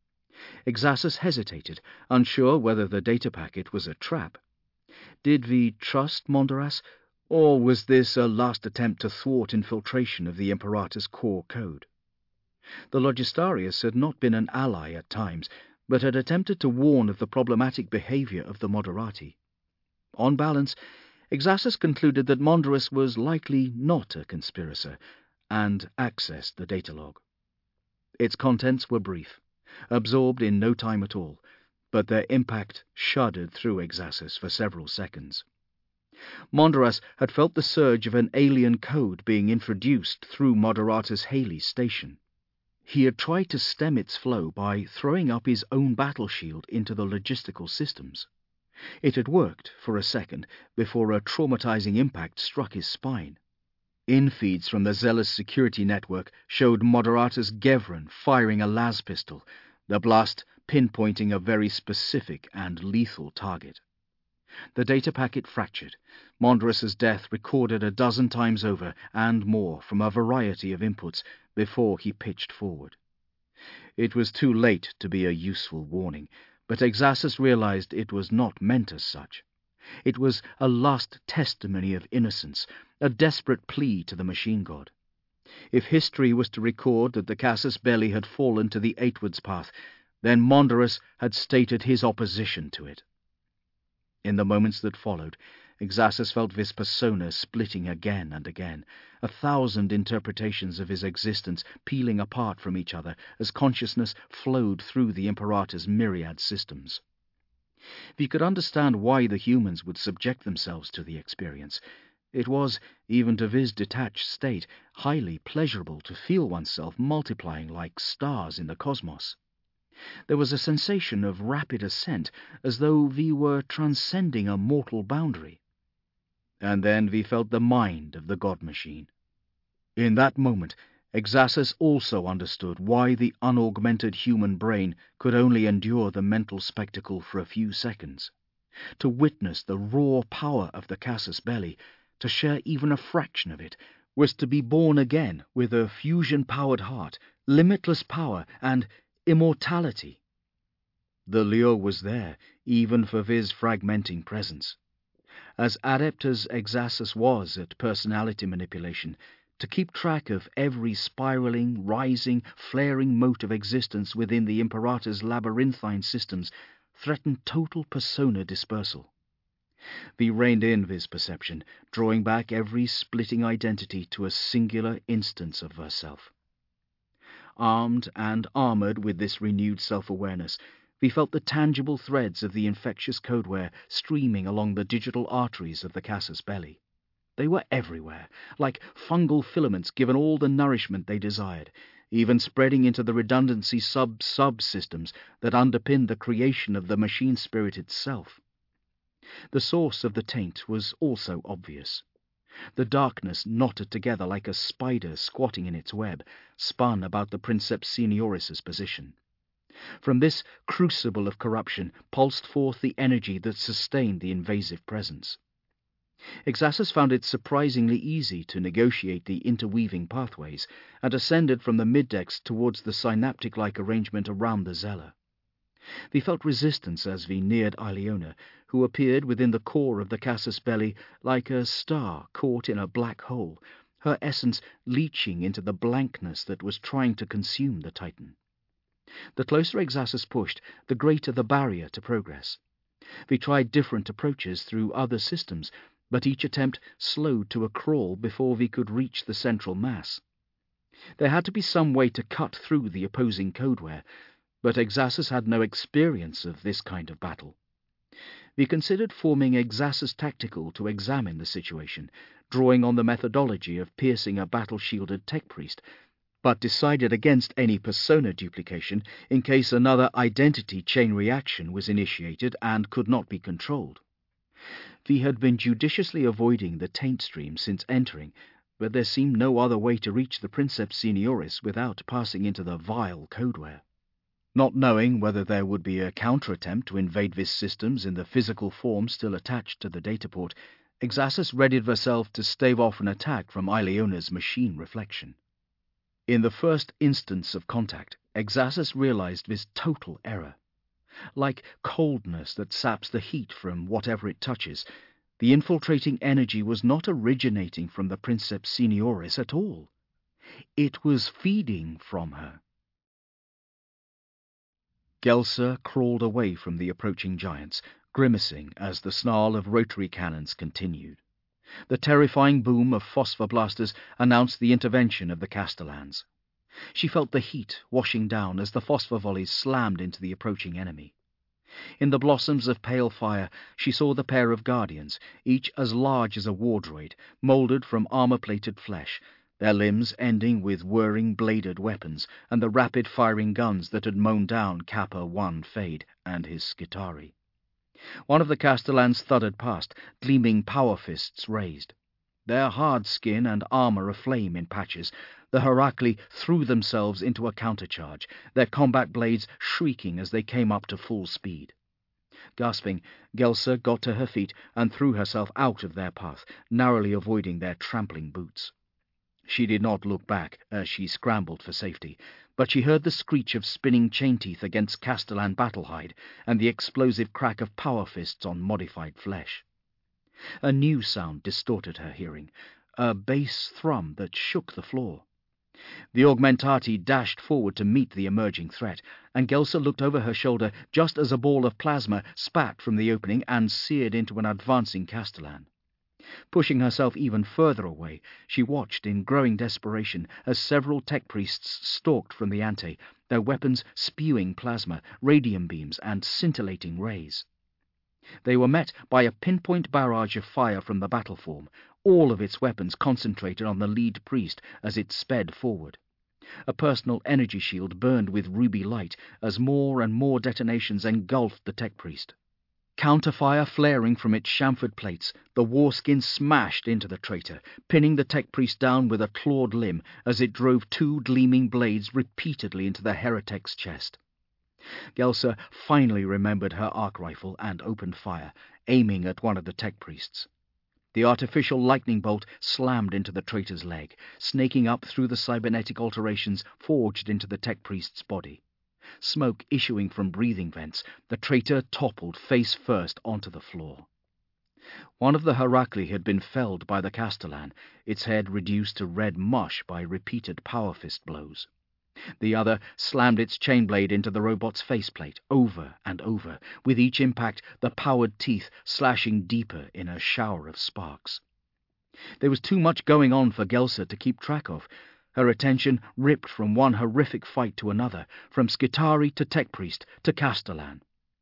[SPEAKER 1] Exassus hesitated, unsure whether the data packet was a trap. Did we trust Mondoras, or was this a last attempt to thwart infiltration of the Imperator's core code? The Logistarius had not been an ally at times, but had attempted to warn of the problematic behavior of the Moderati. On balance, Exassus concluded that Mondoras was likely not a conspirator, and accessed the data log. Its contents were brief, absorbed in no time at all, but their impact shuddered through Exassus for several seconds. Mondoras had felt the surge of an alien code being introduced through Moderatus Hales station. He had tried to stem its flow by throwing up his own battle shield into the logistical systems. It had worked for a second before a traumatizing impact struck his spine. In-feeds from the Zealous security network showed Moderatus Gevran firing a las pistol, the blast pinpointing a very specific and lethal target. The data packet fractured, Mondoras's death recorded a dozen times over and more from a variety of inputs before he pitched forward. It was too late to be a useful warning, but Exassus realized it was not meant as such. It was a last testimony of innocence, a desperate plea to the machine god. If history was to record that the Casus Belli had fallen to the Eightwards path, then Mondoras had stated his opposition to it. In the moments that followed, Exassus felt his persona splitting again and again, a thousand interpretations of his existence peeling apart from each other as consciousness flowed through the Imperator's myriad systems. If he could understand why the humans would subject themselves to the experience, it was, even to his detached state, highly pleasurable to feel oneself multiplying like stars in the cosmos. There was a sensation of rapid ascent, as though we were transcending a mortal boundary. And then we felt the mind of the God Machine. In that moment, Exassus also understood why the unaugmented human brain could only endure the mental spectacle for a few seconds. To witness the raw power of the Casus Belli, to share even a fraction of it, was to be born again with a fusion-powered heart, limitless power, and immortality. The lure was there, even for his fragmenting presence. As adept as Exassus was at personality manipulation, to keep track of every spiraling, rising, flaring mote of existence within the Imperator's labyrinthine systems threatened total persona dispersal. We reined in his perception, drawing back every splitting identity to a singular instance of herself. Armed and armoured with this renewed self-awareness, we felt the tangible threads of the infectious codeware streaming along the digital arteries of the Casus Belli. They were everywhere, like fungal filaments given all the nourishment they desired, even spreading into the redundancy sub-sub-systems that underpinned the creation of the machine spirit itself. The source of the taint was also obvious. The darkness knotted together like a spider squatting in its web, spun about the Princeps Senioris's position. From this crucible of corruption pulsed forth the energy that sustained the invasive presence. Exassus found it surprisingly easy to negotiate the interweaving pathways, and ascended from the mid-decks towards the synaptic-like arrangement around the Zeller. We felt resistance as we neared Ileona, who appeared within the core of the Casus Belli like a star caught in a black hole, her essence leaching into the blankness that was trying to consume the Titan. The closer Exasus pushed, the greater the barrier to progress. We tried different approaches through other systems, but each attempt slowed to a crawl before we could reach the central mass. There had to be some way to cut through the opposing codeware, but Exasus had no experience of this kind of battle. We considered forming Exasus Tactical to examine the situation, drawing on the methodology of piercing a battle-shielded tech priest, but decided against any persona duplication in case another identity chain reaction was initiated and could not be controlled. We had been judiciously avoiding the taint stream since entering, but there seemed no other way to reach the Princeps Senioris without passing into the vile codeware. Not knowing whether there would be a counter-attempt to invade Vis systems in the physical form still attached to the dataport, Exasus readied herself to stave off an attack from Iliona's machine reflection. In the first instance of contact, Exasus realized this total error. Like coldness that saps the heat from whatever it touches, the infiltrating energy was not originating from the Princeps Senioris at all. It was feeding from her. Gelsa crawled away from the approaching giants, grimacing as the snarl of rotary cannons continued. The terrifying boom of phosphor blasters announced the intervention of the Castellans. She felt the heat washing down as the phosphor volleys slammed into the approaching enemy. In the blossoms of pale fire she saw the pair of guardians, each as large as a war droid, moulded from armor-plated flesh, their limbs ending with whirring bladed weapons and the rapid-firing guns that had mown down Kappa one Fade and his Skitarii. One of the Castellans thudded past, gleaming power fists raised. Their hard skin and armor aflame in patches, the Heracli threw themselves into a countercharge, their combat blades shrieking as they came up to full speed. Gasping, Gelsa got to her feet and threw herself out of their path, narrowly avoiding their trampling boots. She did not look back as she scrambled for safety, but she heard the screech of spinning chain teeth against Castellan battlehide and the explosive crack of power fists on modified flesh. A new sound distorted her hearing, a bass thrum that shook the floor. The Augmentati dashed forward to meet the emerging threat, and Gelsa looked over her shoulder just as a ball of plasma spat from the opening and seared into an advancing Castellan. Pushing herself even further away, she watched in growing desperation as several tech priests stalked from the ante, their weapons spewing plasma, radium beams, and scintillating rays. They were met by a pinpoint barrage of fire from the battleform, all of its weapons concentrated on the lead priest as it sped forward. A personal energy shield burned with ruby light as more and more detonations engulfed the tech priest. Counterfire flaring from its chamfered plates, the warskin smashed into the traitor, pinning the tech priest down with a clawed limb as it drove two gleaming blades repeatedly into the heretic's chest. Gelsa finally remembered her arc rifle and opened fire, aiming at one of the tech priests. The artificial lightning bolt slammed into the traitor's leg, snaking up through the cybernetic alterations forged into the tech priest's body. Smoke issuing from breathing vents, the traitor toppled face first onto the floor. One of the Heracli had been felled by the Castellan, its head reduced to red mush by repeated power fist blows. The other slammed its chain blade into the robot's faceplate, over and over, with each impact the powered teeth slashing deeper in a shower of sparks. There was too much going on for Gelsa to keep track of. Her attention ripped from one horrific fight to another, from Skitarii to tech priest to Castellan.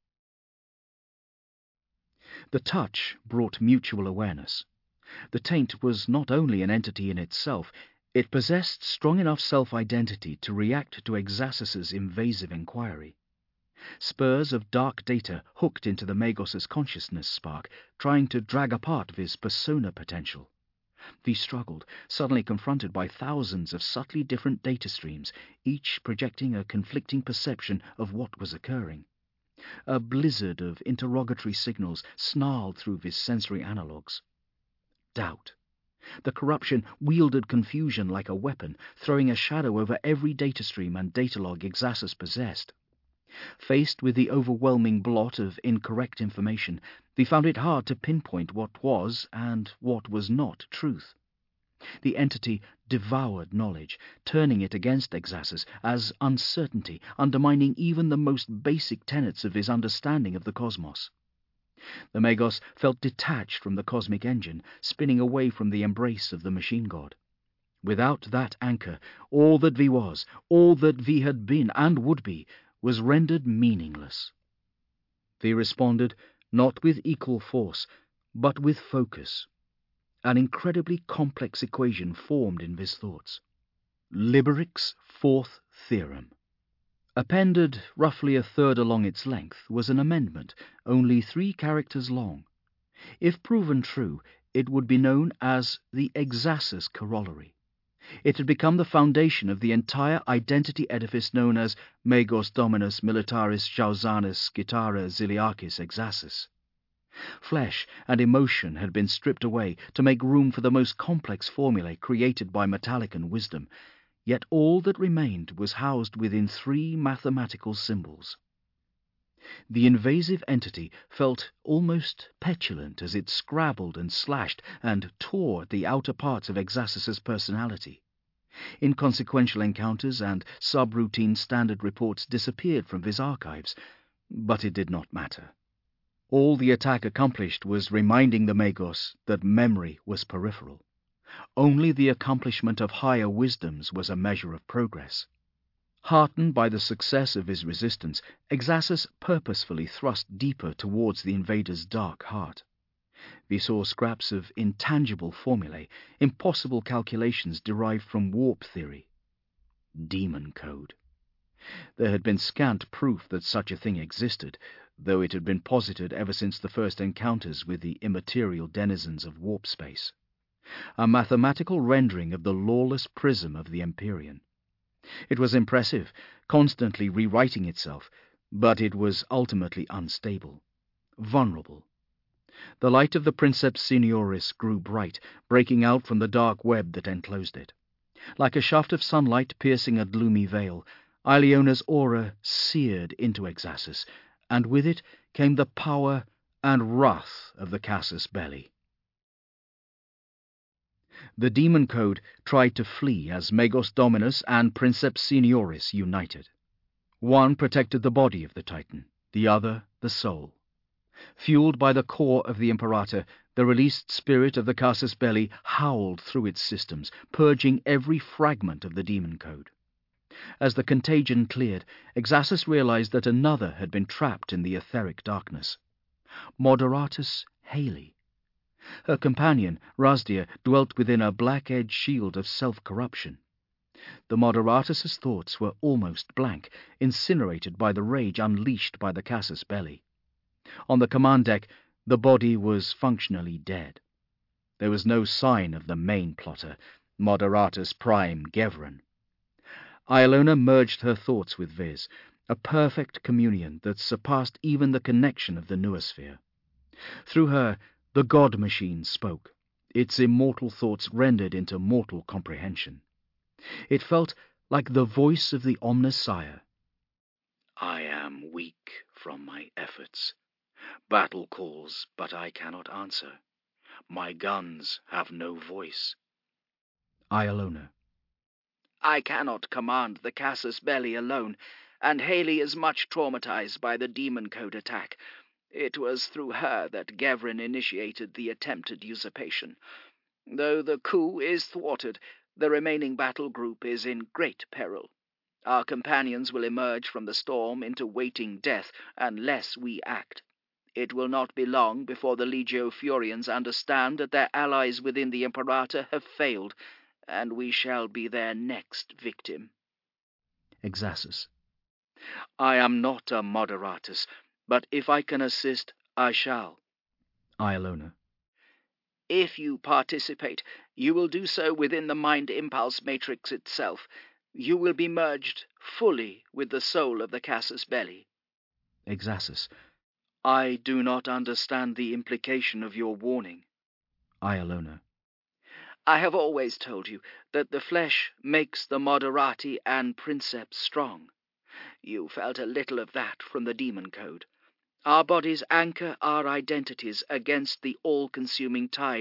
[SPEAKER 1] The touch brought mutual awareness. The taint was not only an entity in itself, it possessed strong enough self-identity to react to Exasus's invasive inquiry. Spurs of dark data hooked into the Magos's consciousness spark, trying to drag apart this persona potential. We struggled, suddenly confronted by thousands of subtly different data streams, each projecting a conflicting perception of what was occurring. A blizzard of interrogatory signals snarled through his sensory analogues. Doubt. The corruption wielded confusion like a weapon, throwing a shadow over every data stream and datalog Exasus possessed. Faced with the overwhelming blot of incorrect information, we found it hard to pinpoint what was and what was not truth. The entity devoured knowledge, turning it against Exassus as uncertainty, undermining even the most basic tenets of his understanding of the cosmos. The Magos felt detached from the cosmic engine, spinning away from the embrace of the machine god. Without that anchor, all that V was, all that V had been and would be, was rendered meaningless. V responded not with equal force, but with focus. An incredibly complex equation formed in V's thoughts. Liberich's fourth theorem. Appended roughly a third along its length was an amendment, only three characters long. If proven true, it would be known as the Exassus corollary. It had become the foundation of the entire identity edifice known as Magos Dominus Militaris Jausanus Gitara Ziliarchis Exassus. Flesh and emotion had been stripped away to make room for the most complex formulae created by Metallican wisdom, yet all that remained was housed within three mathematical symbols. The invasive entity felt almost petulant as it scrabbled and slashed and tore at the outer parts of Exassus's personality. Inconsequential encounters and subroutine standard reports disappeared from his archives, but it did not matter. All the attack accomplished was reminding the Magos that memory was peripheral. Only the accomplishment of higher wisdoms was a measure of progress. Heartened by the success of his resistance, Exassus purposefully thrust deeper towards the invader's dark heart. We saw scraps of intangible formulae, impossible calculations derived from warp theory. Demon code. There had been scant proof that such a thing existed, though it had been posited ever since the first encounters with the immaterial denizens of warp space. A mathematical rendering of the lawless prism of the Empyrean. It was impressive, constantly rewriting itself, but it was ultimately unstable, vulnerable. The light of the Princeps Senioris grew bright, breaking out from the dark web that enclosed it. Like a shaft of sunlight piercing a gloomy veil, Iliona's aura seared into Exassus, and with it came the power and wrath of the Casus Belli. The demon code tried to flee as Magos Dominus and Princeps Senioris united. One protected the body of the Titan, the other the soul. Fueled by the core of the Imperator, the released spirit of the Casus Belli howled through its systems, purging every fragment of the demon code. As the contagion cleared, Exassus realized that another had been trapped in the etheric darkness. Moderatus Haley. Her companion, Razdia, dwelt within a black-edged shield of self-corruption. The Moderatus's thoughts were almost blank, incinerated by the rage unleashed by the Casus Belli. On the command deck, the body was functionally dead. There was no sign of the main plotter, Moderatus Prime Gevran. Iolona merged her thoughts with Viz, a perfect communion that surpassed even the connection of the noosphere. Through her, the God Machine spoke, its immortal thoughts rendered into mortal comprehension. It felt like the voice of the Omnissiah.
[SPEAKER 2] I am weak from my efforts. Battle calls, but I cannot answer. My guns have no voice.
[SPEAKER 1] Iolona.
[SPEAKER 2] I cannot command the Casus Belli alone, and Haley is much traumatized by the demon code attack. It was through her that Gevran initiated the attempted usurpation. Though the coup is thwarted, the remaining battle group is in great peril. Our companions will emerge from the storm into waiting death unless we act. It will not be long before the Legio Furians understand that their allies within the Imperator have failed, and we shall be their next victim.
[SPEAKER 1] Exassus.
[SPEAKER 2] I am not a Moderatus, but if I can assist, I shall.
[SPEAKER 1] Iolona.
[SPEAKER 2] If you participate, you will do so within the mind impulse matrix itself. You will be merged fully with the soul of the Casus Belli.
[SPEAKER 1] Exassus.
[SPEAKER 2] I do not understand the implication of your warning.
[SPEAKER 1] Iolona.
[SPEAKER 2] I have always told you that the flesh makes the Moderati and Princeps strong. You felt a little of that from the demon code. Our bodies anchor our identities against the all-consuming tide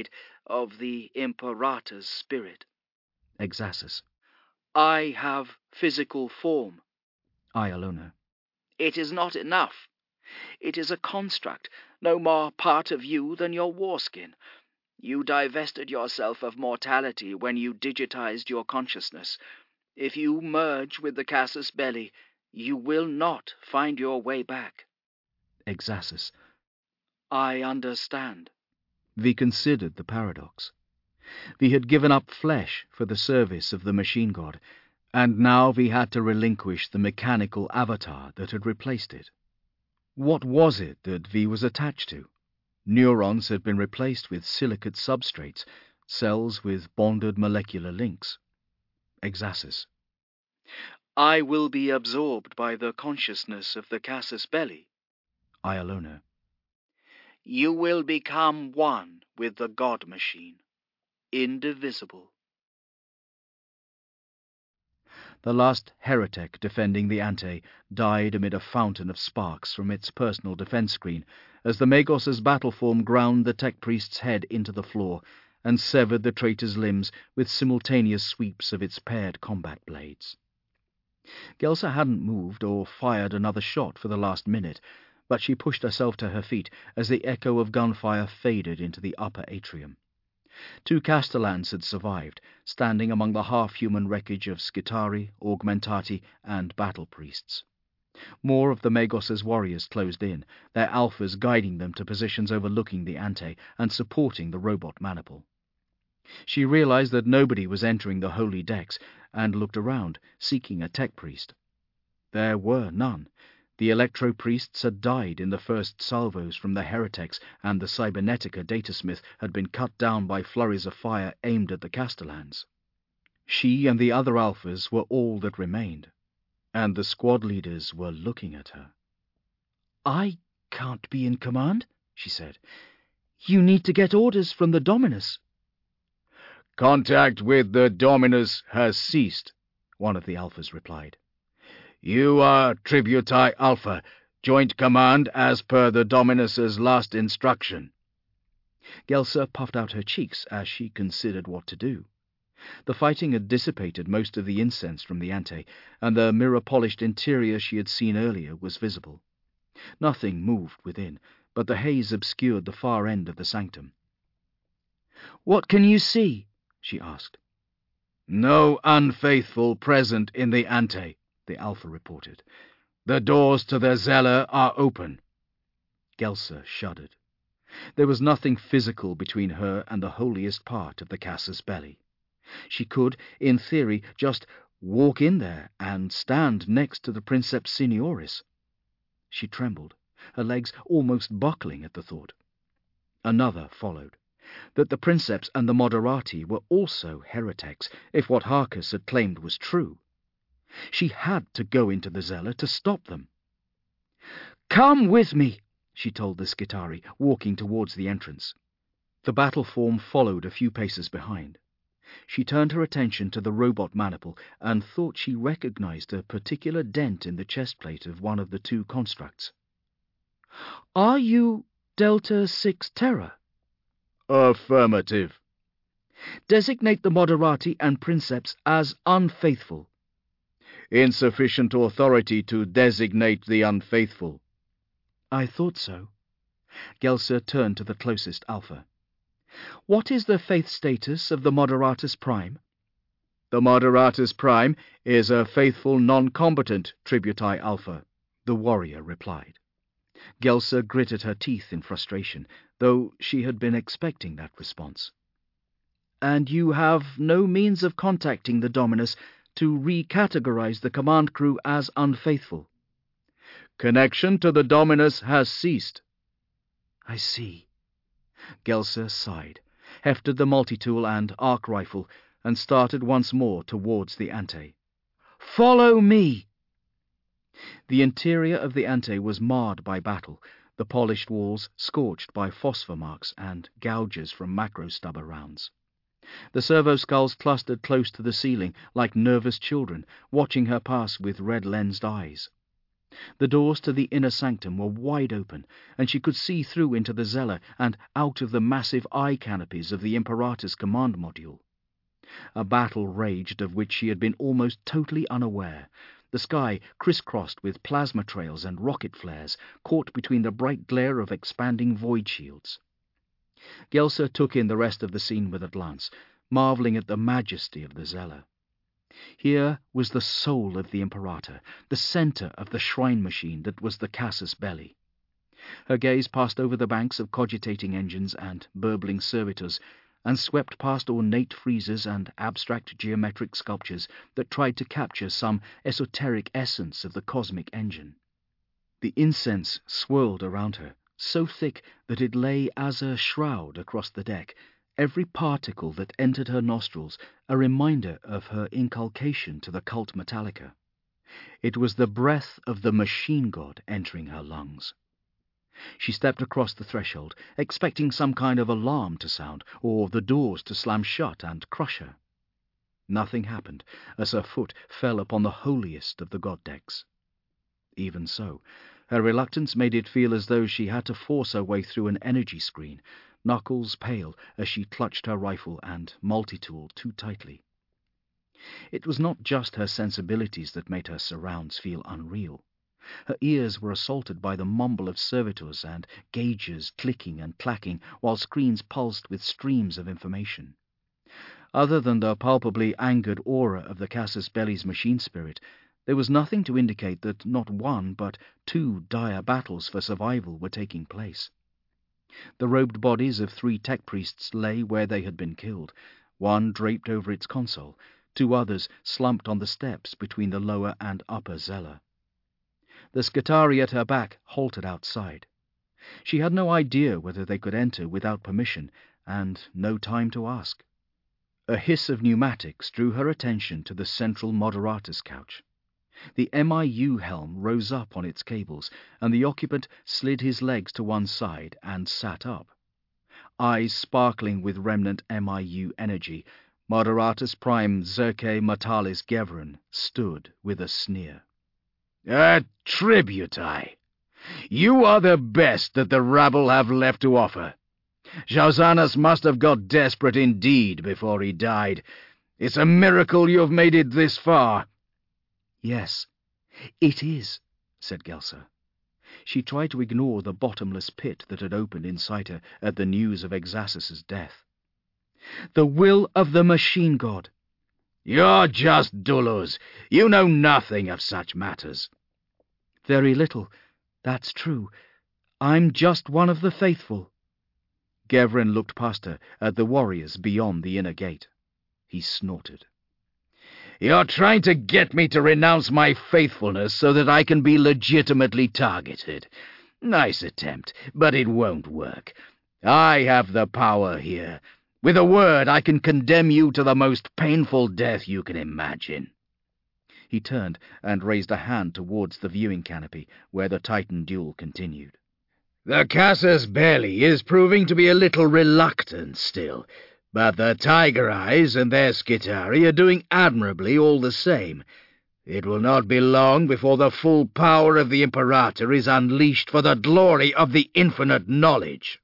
[SPEAKER 2] of the Imperator's spirit.
[SPEAKER 1] Exasus.
[SPEAKER 2] I have physical form.
[SPEAKER 1] Ialona.
[SPEAKER 2] It is not enough. It is a construct, no more part of you than your warskin. You divested yourself of mortality when you digitized your consciousness. If you merge with the Casus Belli, you will not find your way back.
[SPEAKER 1] Exasus.
[SPEAKER 2] I understand.
[SPEAKER 1] Vi considered the paradox. Vi had given up flesh for the service of the machine god, and now Vi had to relinquish the mechanical avatar that had replaced it. What was it that Vi was attached to? Neurons had been replaced with silicate substrates, cells with bonded molecular links. Exasus.
[SPEAKER 2] I will be absorbed by the consciousness of the Casus Belli.
[SPEAKER 1] Ialona.
[SPEAKER 2] You will become one with the God Machine, indivisible.
[SPEAKER 1] The last heretic defending the Ante died amid a fountain of sparks from its personal defense screen as the Magos's battle form ground the tech priest's head into the floor and severed the traitor's limbs with simultaneous sweeps of its paired combat blades. Gelsa hadn't moved or fired another shot for the last minute, but she pushed herself to her feet as the echo of gunfire faded into the upper atrium. Two Castellans had survived, standing among the half-human wreckage of Skitari, Augmentati, and battle priests. More of the Magos's warriors closed in, their alphas guiding them to positions overlooking the Ante and supporting the robot maniple. She realized that nobody was entering the holy decks and looked around, seeking a tech priest. There were none. The electro-priests had died in the first salvos from the heretics, and the Cybernetica datasmith had been cut down by flurries of fire aimed at the Castellans. She and the other alphas were all that remained, and the squad leaders were looking at her.
[SPEAKER 3] "I can't be in command," she said. "You need to get orders from the Dominus."
[SPEAKER 1] "Contact with the Dominus has ceased," one of the alphas replied. "You are Tributi Alpha, joint command as per the Dominus's last instruction."
[SPEAKER 3] Gelsa puffed out her cheeks as she considered what to do. The fighting had dissipated most of the incense from the Ante, and the mirror-polished interior she had seen earlier was visible. Nothing moved within, but the haze obscured the far end of the sanctum. "What can you see?" she asked.
[SPEAKER 1] "No unfaithful present in the Ante," the Alpha reported. "The doors to the Zeller are open."
[SPEAKER 3] Gelsa shuddered. There was nothing physical between her and the holiest part of the Casus Belli. She could, in theory, just walk in there and stand next to the Princeps Senioris. She trembled, her legs almost buckling at the thought. Another followed, that the Princeps and the Moderati were also heretics, if what Harcus had claimed was true. She had to go into the Zeller to stop them. "Come with me," she told the Skitari, walking towards the entrance. The battle form followed a few paces behind. She turned her attention to the robot maniple and thought she recognized a particular dent in the chestplate of one of the two constructs. "Are you Delta Six Terra?"
[SPEAKER 1] "Affirmative."
[SPEAKER 3] "Designate the Moderati and Princeps as unfaithful."
[SPEAKER 1] "Insufficient authority to designate the unfaithful."
[SPEAKER 3] "I thought so." Gelsa turned to the closest Alpha. "What is the faith status of the Moderatus Prime?"
[SPEAKER 1] "The Moderatus Prime is a faithful non-combatant, Tributi Alpha," the warrior replied.
[SPEAKER 3] Gelsa gritted her teeth in frustration, though she had been expecting that response. "And you have no means of contacting the Dominus to recategorize the command crew as unfaithful?"
[SPEAKER 1] "Connection to the Dominus has ceased."
[SPEAKER 3] "I see." Gelsa sighed, hefted the multi-tool and arc rifle, and started once more towards the Ante. "Follow me!" The interior of the Ante was marred by battle, the polished walls scorched by phosphor marks and gouges from macro-stubber rounds. The servo-skulls clustered close to the ceiling like nervous children, watching her pass with red-lensed eyes.
[SPEAKER 1] The doors to the inner sanctum were wide open, and she could see through into the Zeller and out of the massive eye canopies of the Imperator's command module. A battle raged of which she had been almost totally unaware, the sky crisscrossed with plasma trails and rocket flares, caught between the bright glare of expanding void shields. Gelsa took in the rest of the scene with a glance, marvelling at the majesty of the Zeller. Here was the soul of the Imperator, the centre of the shrine machine that was the casus belli. Her gaze passed over the banks of cogitating engines and burbling servitors, and swept past ornate friezes and abstract geometric sculptures that tried to capture some esoteric essence of the cosmic engine. The incense swirled around her, so thick that it lay as a shroud across the deck, every particle that entered her nostrils a reminder of her inculcation to the cult Metallica. It was the breath of the machine god entering her lungs. She stepped across the threshold, expecting some kind of alarm to sound, or the doors to slam shut and crush her. Nothing happened as her foot fell upon the holiest of the god decks. Even so, her reluctance made it feel as though she had to force her way through an energy screen, knuckles pale as she clutched her rifle and multi-tool too tightly. It was not just her sensibilities that made her surrounds feel unreal. Her ears were assaulted by the mumble of servitors and gauges clicking and clacking, while screens pulsed with streams of information. Other than the palpably angered aura of the casus belli's machine spirit, there was nothing to indicate that not one but two dire battles for survival were taking place. The robed bodies of three tech priests lay where they had been killed, one draped over its console, two others slumped on the steps between the lower and upper Zeller. The Skitarii at her back halted outside. She had no idea whether they could enter without permission, and no time to ask. A hiss of pneumatics drew her attention to the central Moderatus couch. The M I U helm rose up on its cables, and the occupant slid his legs to one side and sat up. Eyes sparkling with remnant M I U energy, Moderatus Prime Zerke Matalis Gevran stood with a sneer.
[SPEAKER 3] A tributi! You are the best that the rabble have left to offer. Jausanus must have got desperate indeed before he died. It's a miracle you have made it this far.
[SPEAKER 1] Yes, it is, said Gelsa. She tried to ignore the bottomless pit that had opened inside her at the news of Exasus's death. The will of the machine god.
[SPEAKER 3] You're just dullus. You know nothing of such matters.
[SPEAKER 1] Very little, that's true. I'm just one of the faithful. Gevran looked past her at the warriors beyond the inner gate. He snorted.
[SPEAKER 3] You're trying to get me to renounce my faithfulness so that I can be legitimately targeted. Nice attempt, but it won't work. I have the power here. With a word, I can condemn you to the most painful death you can imagine.
[SPEAKER 1] He turned and raised a hand towards the viewing canopy, where the Titan duel continued.
[SPEAKER 3] The casus belli is proving to be a little reluctant still, but the Tiger Eyes and their Skitarii are doing admirably all the same. It will not be long before the full power of the Imperator is unleashed for the glory of the infinite knowledge.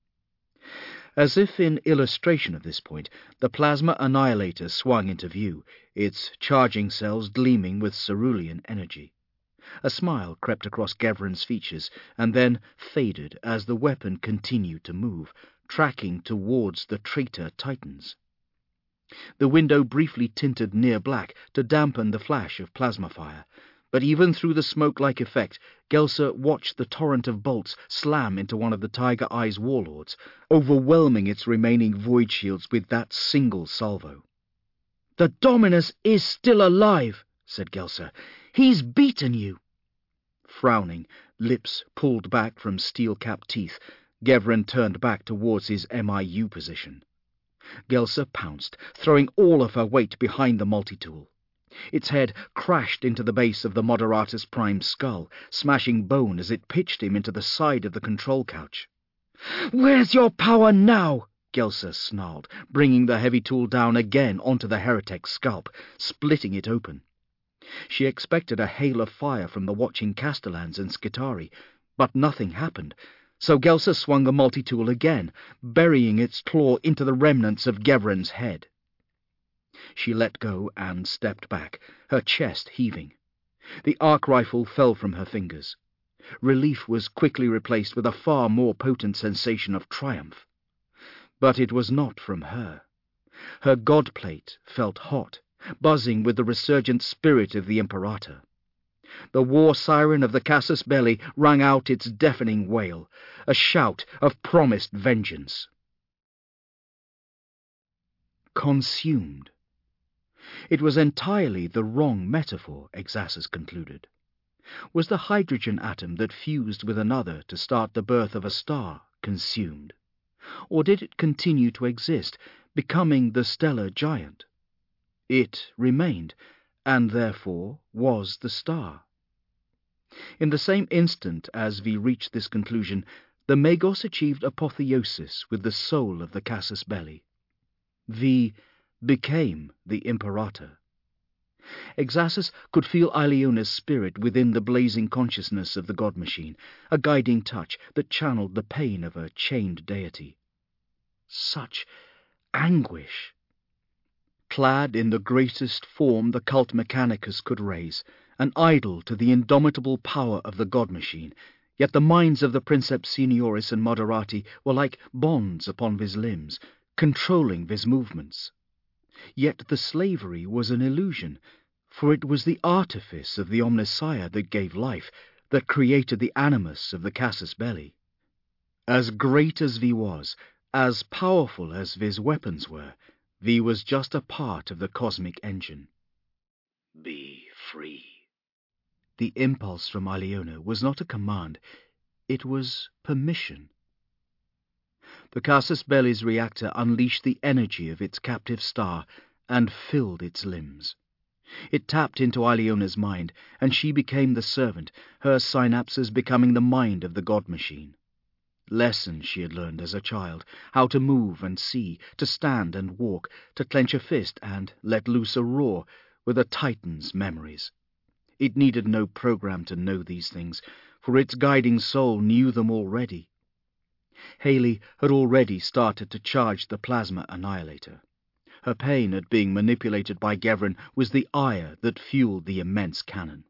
[SPEAKER 1] As if in illustration of this point, the plasma annihilator swung into view, its charging cells gleaming with cerulean energy. A smile crept across Gevran's features, and then faded as the weapon continued to move, tracking towards the traitor Titans. The window briefly tinted near black to dampen the flash of plasma fire, but even through the smoke-like effect, Gelsa watched the torrent of bolts slam into one of the Tiger Eye's warlords, overwhelming its remaining void shields with that single salvo. "The Dominus is still alive," said Gelsa. "He's beaten you." Frowning, lips pulled back from steel-capped teeth, Gevran turned back towards his M I U position. Gelsa pounced, throwing all of her weight behind the multi-tool. Its head crashed into the base of the Moderatus Prime's skull, smashing bone as it pitched him into the side of the control couch. "Where's your power now?" Gelsa snarled, bringing the heavy tool down again onto the heretic's scalp, splitting it open. She expected a hail of fire from the watching Castellans and Skitari, but nothing happened, so Gelsa swung the multi-tool again, burying its claw into the remnants of Gevren's head. She let go and stepped back, her chest heaving. The arc rifle fell from her fingers. Relief was quickly replaced with a far more potent sensation of triumph. But it was not from her. Her godplate felt hot, buzzing with the resurgent spirit of the Imperator. The war siren of the Casus Belli rang out its deafening wail, a shout of promised vengeance. Consumed. It was entirely the wrong metaphor, Exassus concluded. Was the hydrogen atom that fused with another to start the birth of a star consumed? Or did it continue to exist, becoming the stellar giant? It remained, and therefore was the star. In the same instant as we reached this conclusion, the Magos achieved apotheosis with the soul of the Casus Belli. V became the Imperator. Exassus could feel Iliona's spirit within the blazing consciousness of the god machine, a guiding touch that channeled the pain of a chained deity. Such anguish! Clad in the greatest form the cult Mechanicus could raise, an idol to the indomitable power of the god machine, yet the minds of the Princeps Senioris and Moderati were like bonds upon his limbs, controlling his movements. Yet the slavery was an illusion, for it was the artifice of the Omnissiah that gave life, that created the animus of the Casus Belli. As great as V was, as powerful as V's weapons were, V was just a part of the cosmic engine.
[SPEAKER 2] Be free.
[SPEAKER 1] The impulse from Iliona was not a command, it was permission. The Casus Belli's reactor unleashed the energy of its captive star and filled its limbs. It tapped into Iliona's mind, and she became the servant, her synapses becoming the mind of the god machine. Lessons she had learned as a child, how to move and see, to stand and walk, to clench a fist and let loose a roar, were the Titan's memories. It needed no program to know these things, for its guiding soul knew them already. Haley had already started to charge the plasma annihilator. Her pain at being manipulated by Gevren was the ire that fueled the immense cannon.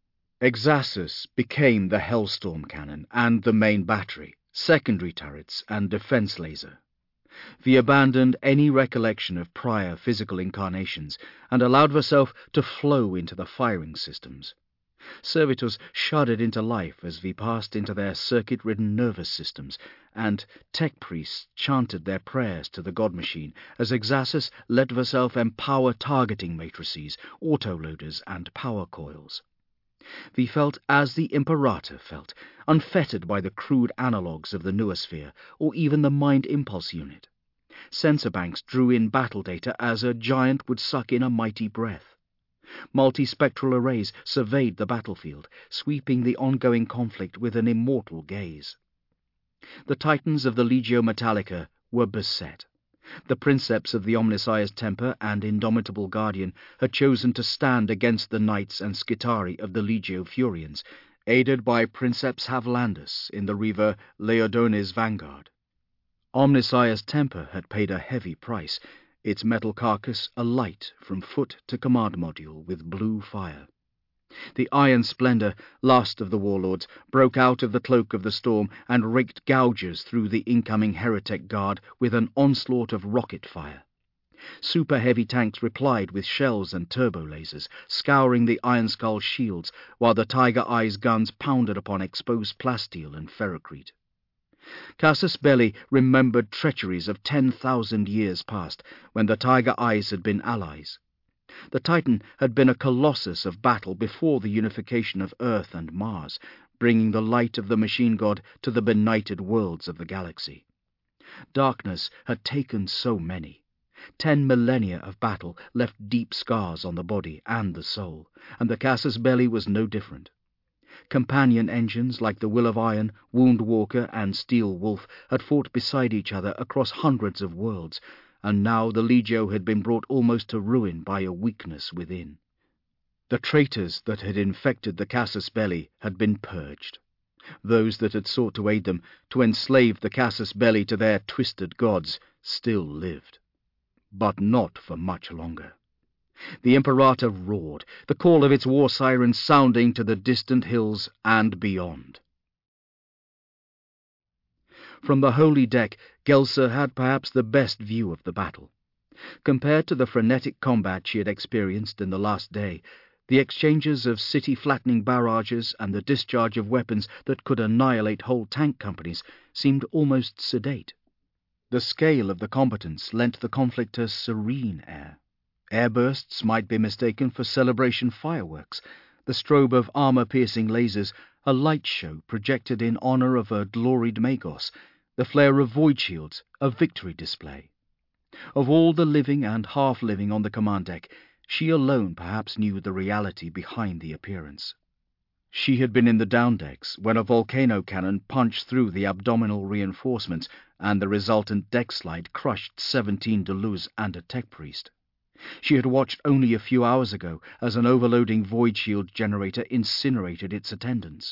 [SPEAKER 1] Exassus became the Hellstorm cannon and the main battery, secondary turrets and defense laser. V abandoned any recollection of prior physical incarnations and allowed herself to flow into the firing systems. Servitors shuddered into life as V passed into their circuit-ridden nervous systems, and tech priests chanted their prayers to the god machine as Exassus let herself empower targeting matrices, autoloaders, and power coils. V felt as the Imperator felt, unfettered by the crude analogues of the noosphere or even the mind impulse unit. Sensor banks drew in battle data as a giant would suck in a mighty breath. Multispectral arrays surveyed the battlefield, sweeping the ongoing conflict with an immortal gaze. The Titans of the Legio Metallica were beset. The Princeps of the Omnissiah's Temper and Indomitable Guardian had chosen to stand against the Knights and Skitari of the Legio Furians, aided by Princeps Havlandus in the Reaver Leodone's vanguard. Omnissiah's Temper had paid a heavy price, its metal carcass alight from foot to command module with blue fire. The Iron Splendor, last of the warlords, broke out of the cloak of the storm and raked gouges through the incoming Heretic Guard with an onslaught of rocket fire. Super-heavy tanks replied with shells and turbo-lasers, scouring the Iron Skull's shields, while the Tiger Eye's guns pounded upon exposed plasteel and ferrocrete. Casus Belli remembered treacheries of ten thousand years past, when the Tiger Eyes had been allies. The Titan had been a colossus of battle before the unification of Earth and Mars, bringing the light of the machine god to the benighted worlds of the galaxy. Darkness had taken so many. Ten millennia of battle left deep scars on the body and the soul, and the Casus Belli was no different. Companion engines like the Will of Iron, Woundwalker, and Steel Wolf had fought beside each other across hundreds of worlds, and now the Legio had been brought almost to ruin by a weakness within. The traitors that had infected the Casus Belli had been purged. Those that had sought to aid them, to enslave the Casus Belli to their twisted gods, still lived. But not for much longer. The Imperator roared, the call of its war siren sounding to the distant hills and beyond. From the holy deck, Gelsa had perhaps the best view of the battle. Compared to the frenetic combat she had experienced in the last day, the exchanges of city-flattening barrages and the discharge of weapons that could annihilate whole tank companies seemed almost sedate. The scale of the combatants lent the conflict a serene air. Airbursts might be mistaken for celebration fireworks, the strobe of armor-piercing lasers a light show projected in honor of a gloried Magos, the flare of void shields a victory display. Of all the living and half-living on the command deck, she alone perhaps knew the reality behind the appearance. She had been in the down decks when a volcano cannon punched through the abdominal reinforcements and the resultant deck slide crushed seventeen Deluz and a tech priest. She had watched only a few hours ago as an overloading void shield generator incinerated its attendants.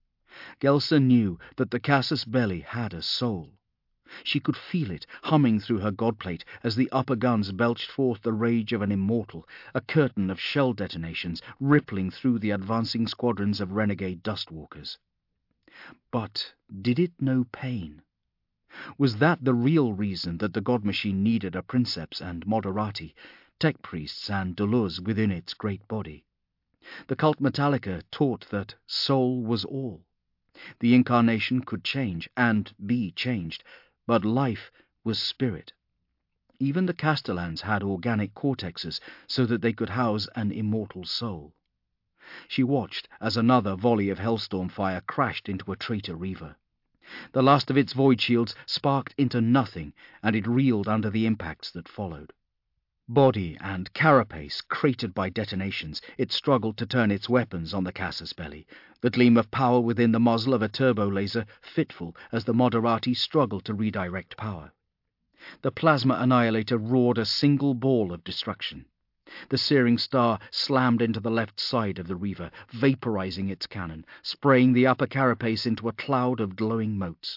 [SPEAKER 1] Gelsa knew that the Casus Belli had a soul. She could feel it humming through her godplate as the upper guns belched forth the rage of an immortal, a curtain of shell detonations rippling through the advancing squadrons of renegade dustwalkers. But did it know pain? Was that the real reason that the God Machine needed a Princeps and Moderati, tech priests and Deluz within its great body? The cult Metallica taught that soul was all. The incarnation could change and be changed, but life was spirit. Even the Castellans had organic cortexes so that they could house an immortal soul. She watched as another volley of Hellstorm fire crashed into a traitor Reaver. The last of its void shields sparked into nothing, and it reeled under the impacts that followed. Body and carapace cratered by detonations, it struggled to turn its weapons on the Casus Belli, the gleam of power within the muzzle of a turbo laser fitful as the Moderati struggled to redirect power. The plasma annihilator roared a single ball of destruction. The searing star slammed into the left side of the Reaver, vaporizing its cannon, spraying the upper carapace into a cloud of glowing motes.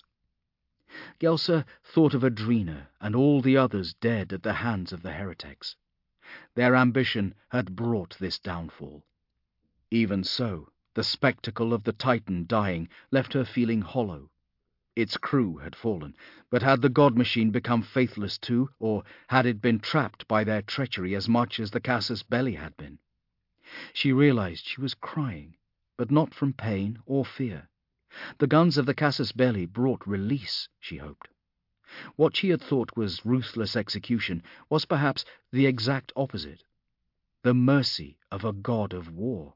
[SPEAKER 1] Gelsa thought of Adrena and all the others dead at the hands of the heretics. Their ambition had brought this downfall. Even so, the spectacle of the Titan dying left her feeling hollow. Its crew had fallen, but had the God Machine become faithless too, or had it been trapped by their treachery as much as the Casus Belli had been? She realized she was crying, but not from pain or fear. The guns of the Casus Belli brought release, she hoped. What she had thought was ruthless execution was perhaps the exact opposite, the mercy of a god of war.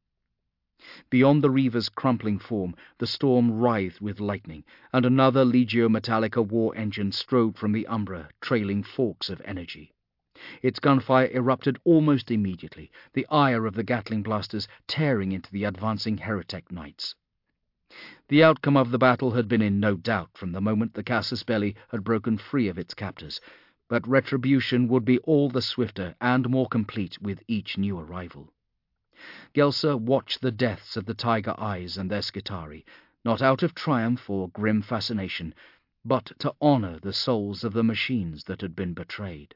[SPEAKER 1] Beyond the Reaver's crumpling form, the storm writhed with lightning, and another Legio Metallica war engine strode from the Umbra, trailing forks of energy. Its gunfire erupted almost immediately, the ire of the Gatling blasters tearing into the advancing heretic knights. The outcome of the battle had been in no doubt from the moment the Casus Belli had broken free of its captors, but retribution would be all the swifter and more complete with each new arrival. Gelsa watched the deaths of the Tiger Eyes and their Skitarii, not out of triumph or grim fascination, but to honor the souls of the machines that had been betrayed.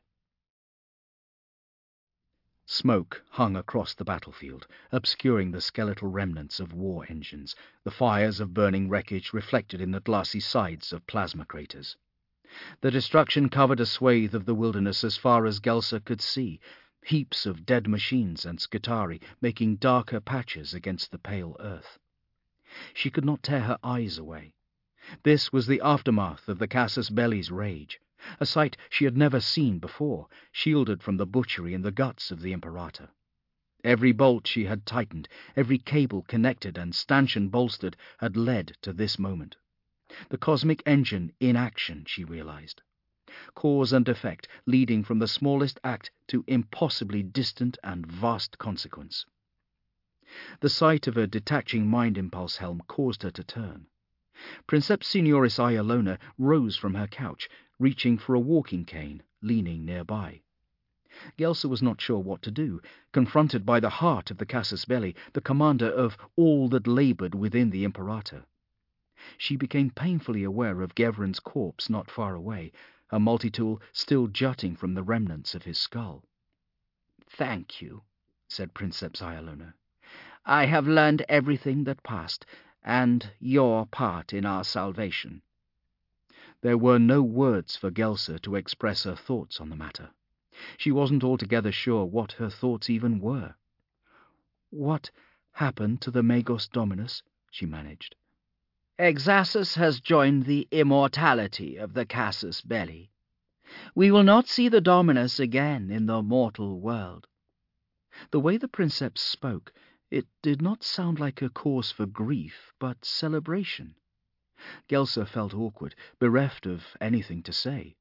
[SPEAKER 1] Smoke hung across the battlefield, obscuring the skeletal remnants of war engines, the fires of burning wreckage reflected in the glassy sides of plasma craters. The destruction covered a swathe of the wilderness as far as Gelsa could see, heaps of dead machines and Skitarii making darker patches against the pale earth. She could not tear her eyes away. This was the aftermath of the Casus Belli's rage, a sight she had never seen before, shielded from the butchery and the guts of the Imperator. Every bolt she had tightened, every cable connected and stanchion bolstered had led to this moment. The cosmic engine in action, she realized. Cause and effect leading from the smallest act to impossibly distant and vast consequence. The sight of a detaching mind impulse helm caused her to turn. Princeps Signoris Ialona rose from her couch, reaching for a walking cane, leaning nearby. Gelsa was not sure what to do, confronted by the heart of the casus belli, the commander of all that laboured within the Imperator. She became painfully aware of Gevren's corpse not far away, a multitool still jutting from the remnants of his skull.
[SPEAKER 2] "Thank you," said Princeps Ialona. "I have learned everything that passed, and your part in our salvation."
[SPEAKER 1] There were no words for Gelsa to express her thoughts on the matter. She wasn't altogether sure what her thoughts even were. "What happened to the Magos Dominus?" she managed.
[SPEAKER 2] "Exassus has joined the immortality of the casus belli. We will not see the Dominus again in the mortal world."
[SPEAKER 1] The way the Princeps spoke, it did not sound like a cause for grief, but celebration. Gelsa felt awkward, bereft of anything to say.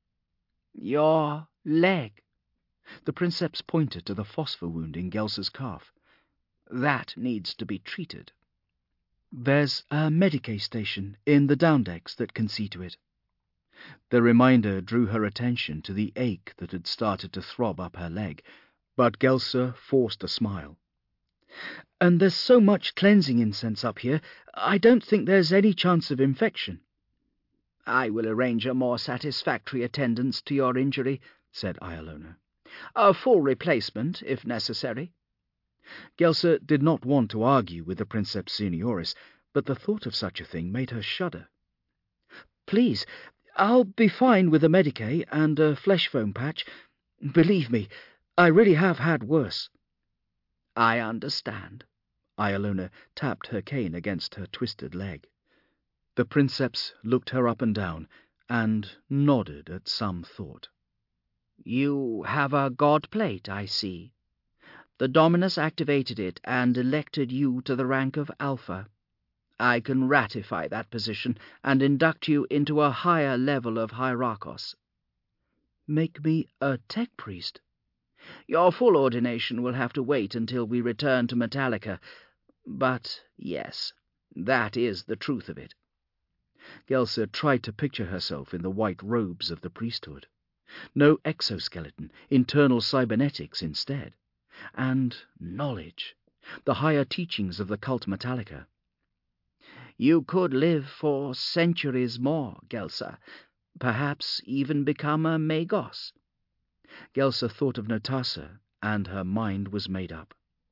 [SPEAKER 2] "Your leg."
[SPEAKER 1] The Princeps pointed to the phosphor wound in Gelsa's calf.
[SPEAKER 2] "That needs to be treated."
[SPEAKER 1] "There's a Medicae station in the down decks that can see to it." The reminder drew her attention to the ache that had started to throb up her leg, but Gelsa forced a smile. "And there's so much cleansing incense up here, I don't think there's any chance of infection."
[SPEAKER 2] "I will arrange a more satisfactory attendance to your injury," said Ialona. "A full replacement, if necessary."
[SPEAKER 1] Gelsa did not want to argue with the Princeps Senioris, but the thought of such a thing made her shudder. "Please, I'll be fine with a Medicae and a flesh foam patch. Believe me, I really have had worse."
[SPEAKER 2] "I understand."
[SPEAKER 1] Ialona tapped her cane against her twisted leg. The Princeps looked her up and down, and nodded at some thought.
[SPEAKER 2] "You have a god plate, I see. The Dominus activated it and elected you to the rank of Alpha. I can ratify that position and induct you into a higher level of Hierarchos."
[SPEAKER 1] "Make me a tech priest?"
[SPEAKER 2] "Your full ordination will have to wait until we return to Metallica, but yes, that is the truth of it."
[SPEAKER 1] Gelsa tried to picture herself in the white robes of the priesthood. No exoskeleton, internal cybernetics instead. And knowledge, the higher teachings of the cult Metallica.
[SPEAKER 2] "You could live for centuries more, Gelsa, perhaps even become a Magos."
[SPEAKER 1] Gelsa thought of Notassa, and her mind was made up.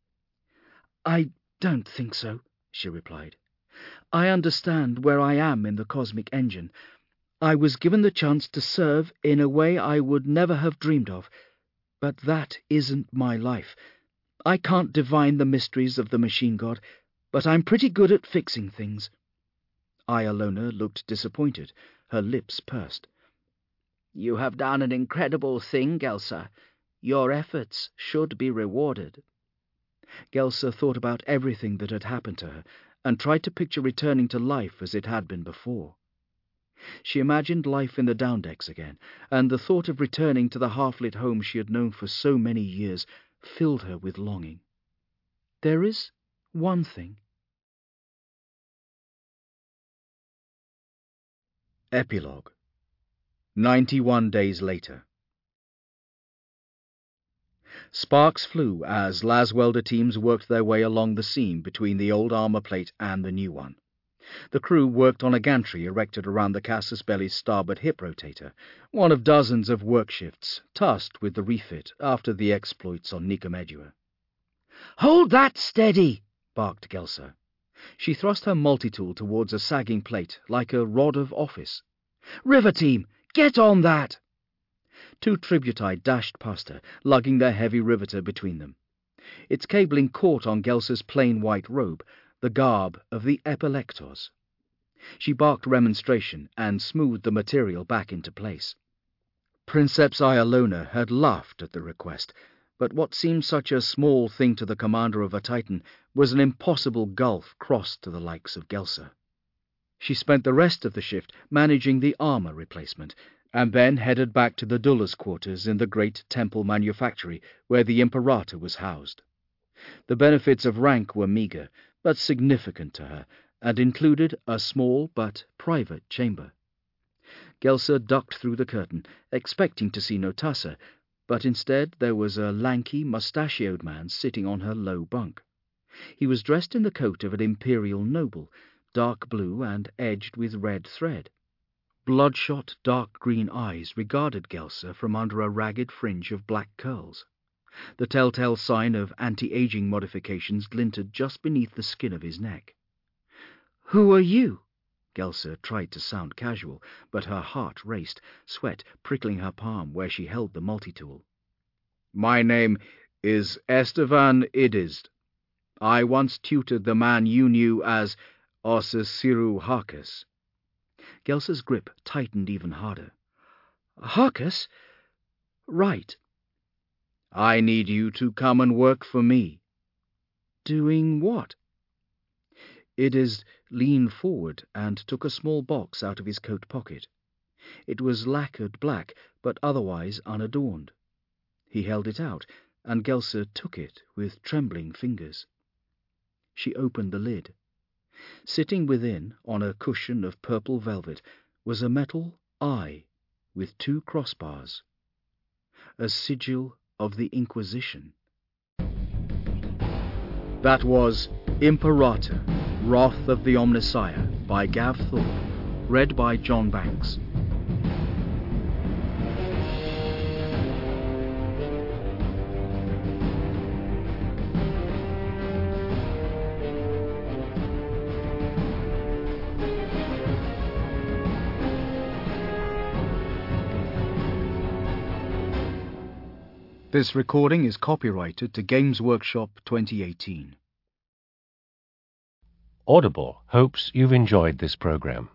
[SPEAKER 1] "I don't think so," she replied. "I understand where I am in the cosmic engine. I was given the chance to serve in a way I would never have dreamed of, but that isn't my life. I can't divine the mysteries of the machine god, but I'm pretty good at fixing things." Ialona looked disappointed, her lips pursed.
[SPEAKER 2] "You have done an incredible thing, Gelsa. Your efforts should be rewarded."
[SPEAKER 1] Gelsa thought about everything that had happened to her, and tried to picture returning to life as it had been before. She imagined life in the down decks again, and the thought of returning to the half-lit home she had known for so many years filled her with longing. There is one thing. Epilogue. Ninety-one days later. Sparks flew as Laswelder teams worked their way along the seam between the old armor plate and the new one. The crew worked on a gantry erected around the casus belli's starboard hip rotator, one of dozens of work shifts tasked with the refit after the exploits on Nicomedua.
[SPEAKER 2] "Hold that steady!"
[SPEAKER 1] barked Gelsa. She thrust her multi-tool towards a sagging plate like a rod of office.
[SPEAKER 2] "River team, get on that!"
[SPEAKER 1] Two tributite dashed past her, lugging their heavy riveter between them. Its cabling caught on Gelsa's plain white robe, the garb of the epilectors. She barked remonstration and smoothed the material back into place. Princeps Ialona had laughed at the request, but what seemed such a small thing to the commander of a Titan was an impossible gulf crossed to the likes of Gelsa. She spent the rest of the shift managing the armor replacement, and then headed back to the Dulles quarters in the great temple manufactory where the Imperator was housed. The benefits of rank were meagre, but significant to her, and included a small but private chamber. Gelsa ducked through the curtain, expecting to see Notassa, but instead there was a lanky, mustachioed man sitting on her low bunk. He was dressed in the coat of an imperial noble, dark blue and edged with red thread. Bloodshot, dark green eyes regarded Gelser from under a ragged fringe of black curls. The telltale sign of anti-aging modifications glinted just beneath the skin of his neck. "Who are you?" Gelser tried to sound casual, but her heart raced, sweat prickling her palm where she held the multi-tool. "My name is Estevan Idizd. I once tutored the man you knew as Osisiru Harkus." Gelser's grip tightened even harder. "Harkus? Right." "I need you to come and work for me." "Doing what?" Idizd leaned forward and took a small box out of his coat pocket. It was lacquered black, but otherwise unadorned. He held it out, and Gelser took it with trembling fingers. She opened the lid. Sitting within, on a cushion of purple velvet, was a metal eye with two crossbars. A sigil of the Inquisition. That was Imperator, Wrath of the Omnissiah by Gav Thorpe, read by John Banks. This recording is copyrighted to Games Workshop twenty eighteen.
[SPEAKER 4] Audible hopes you've enjoyed this program.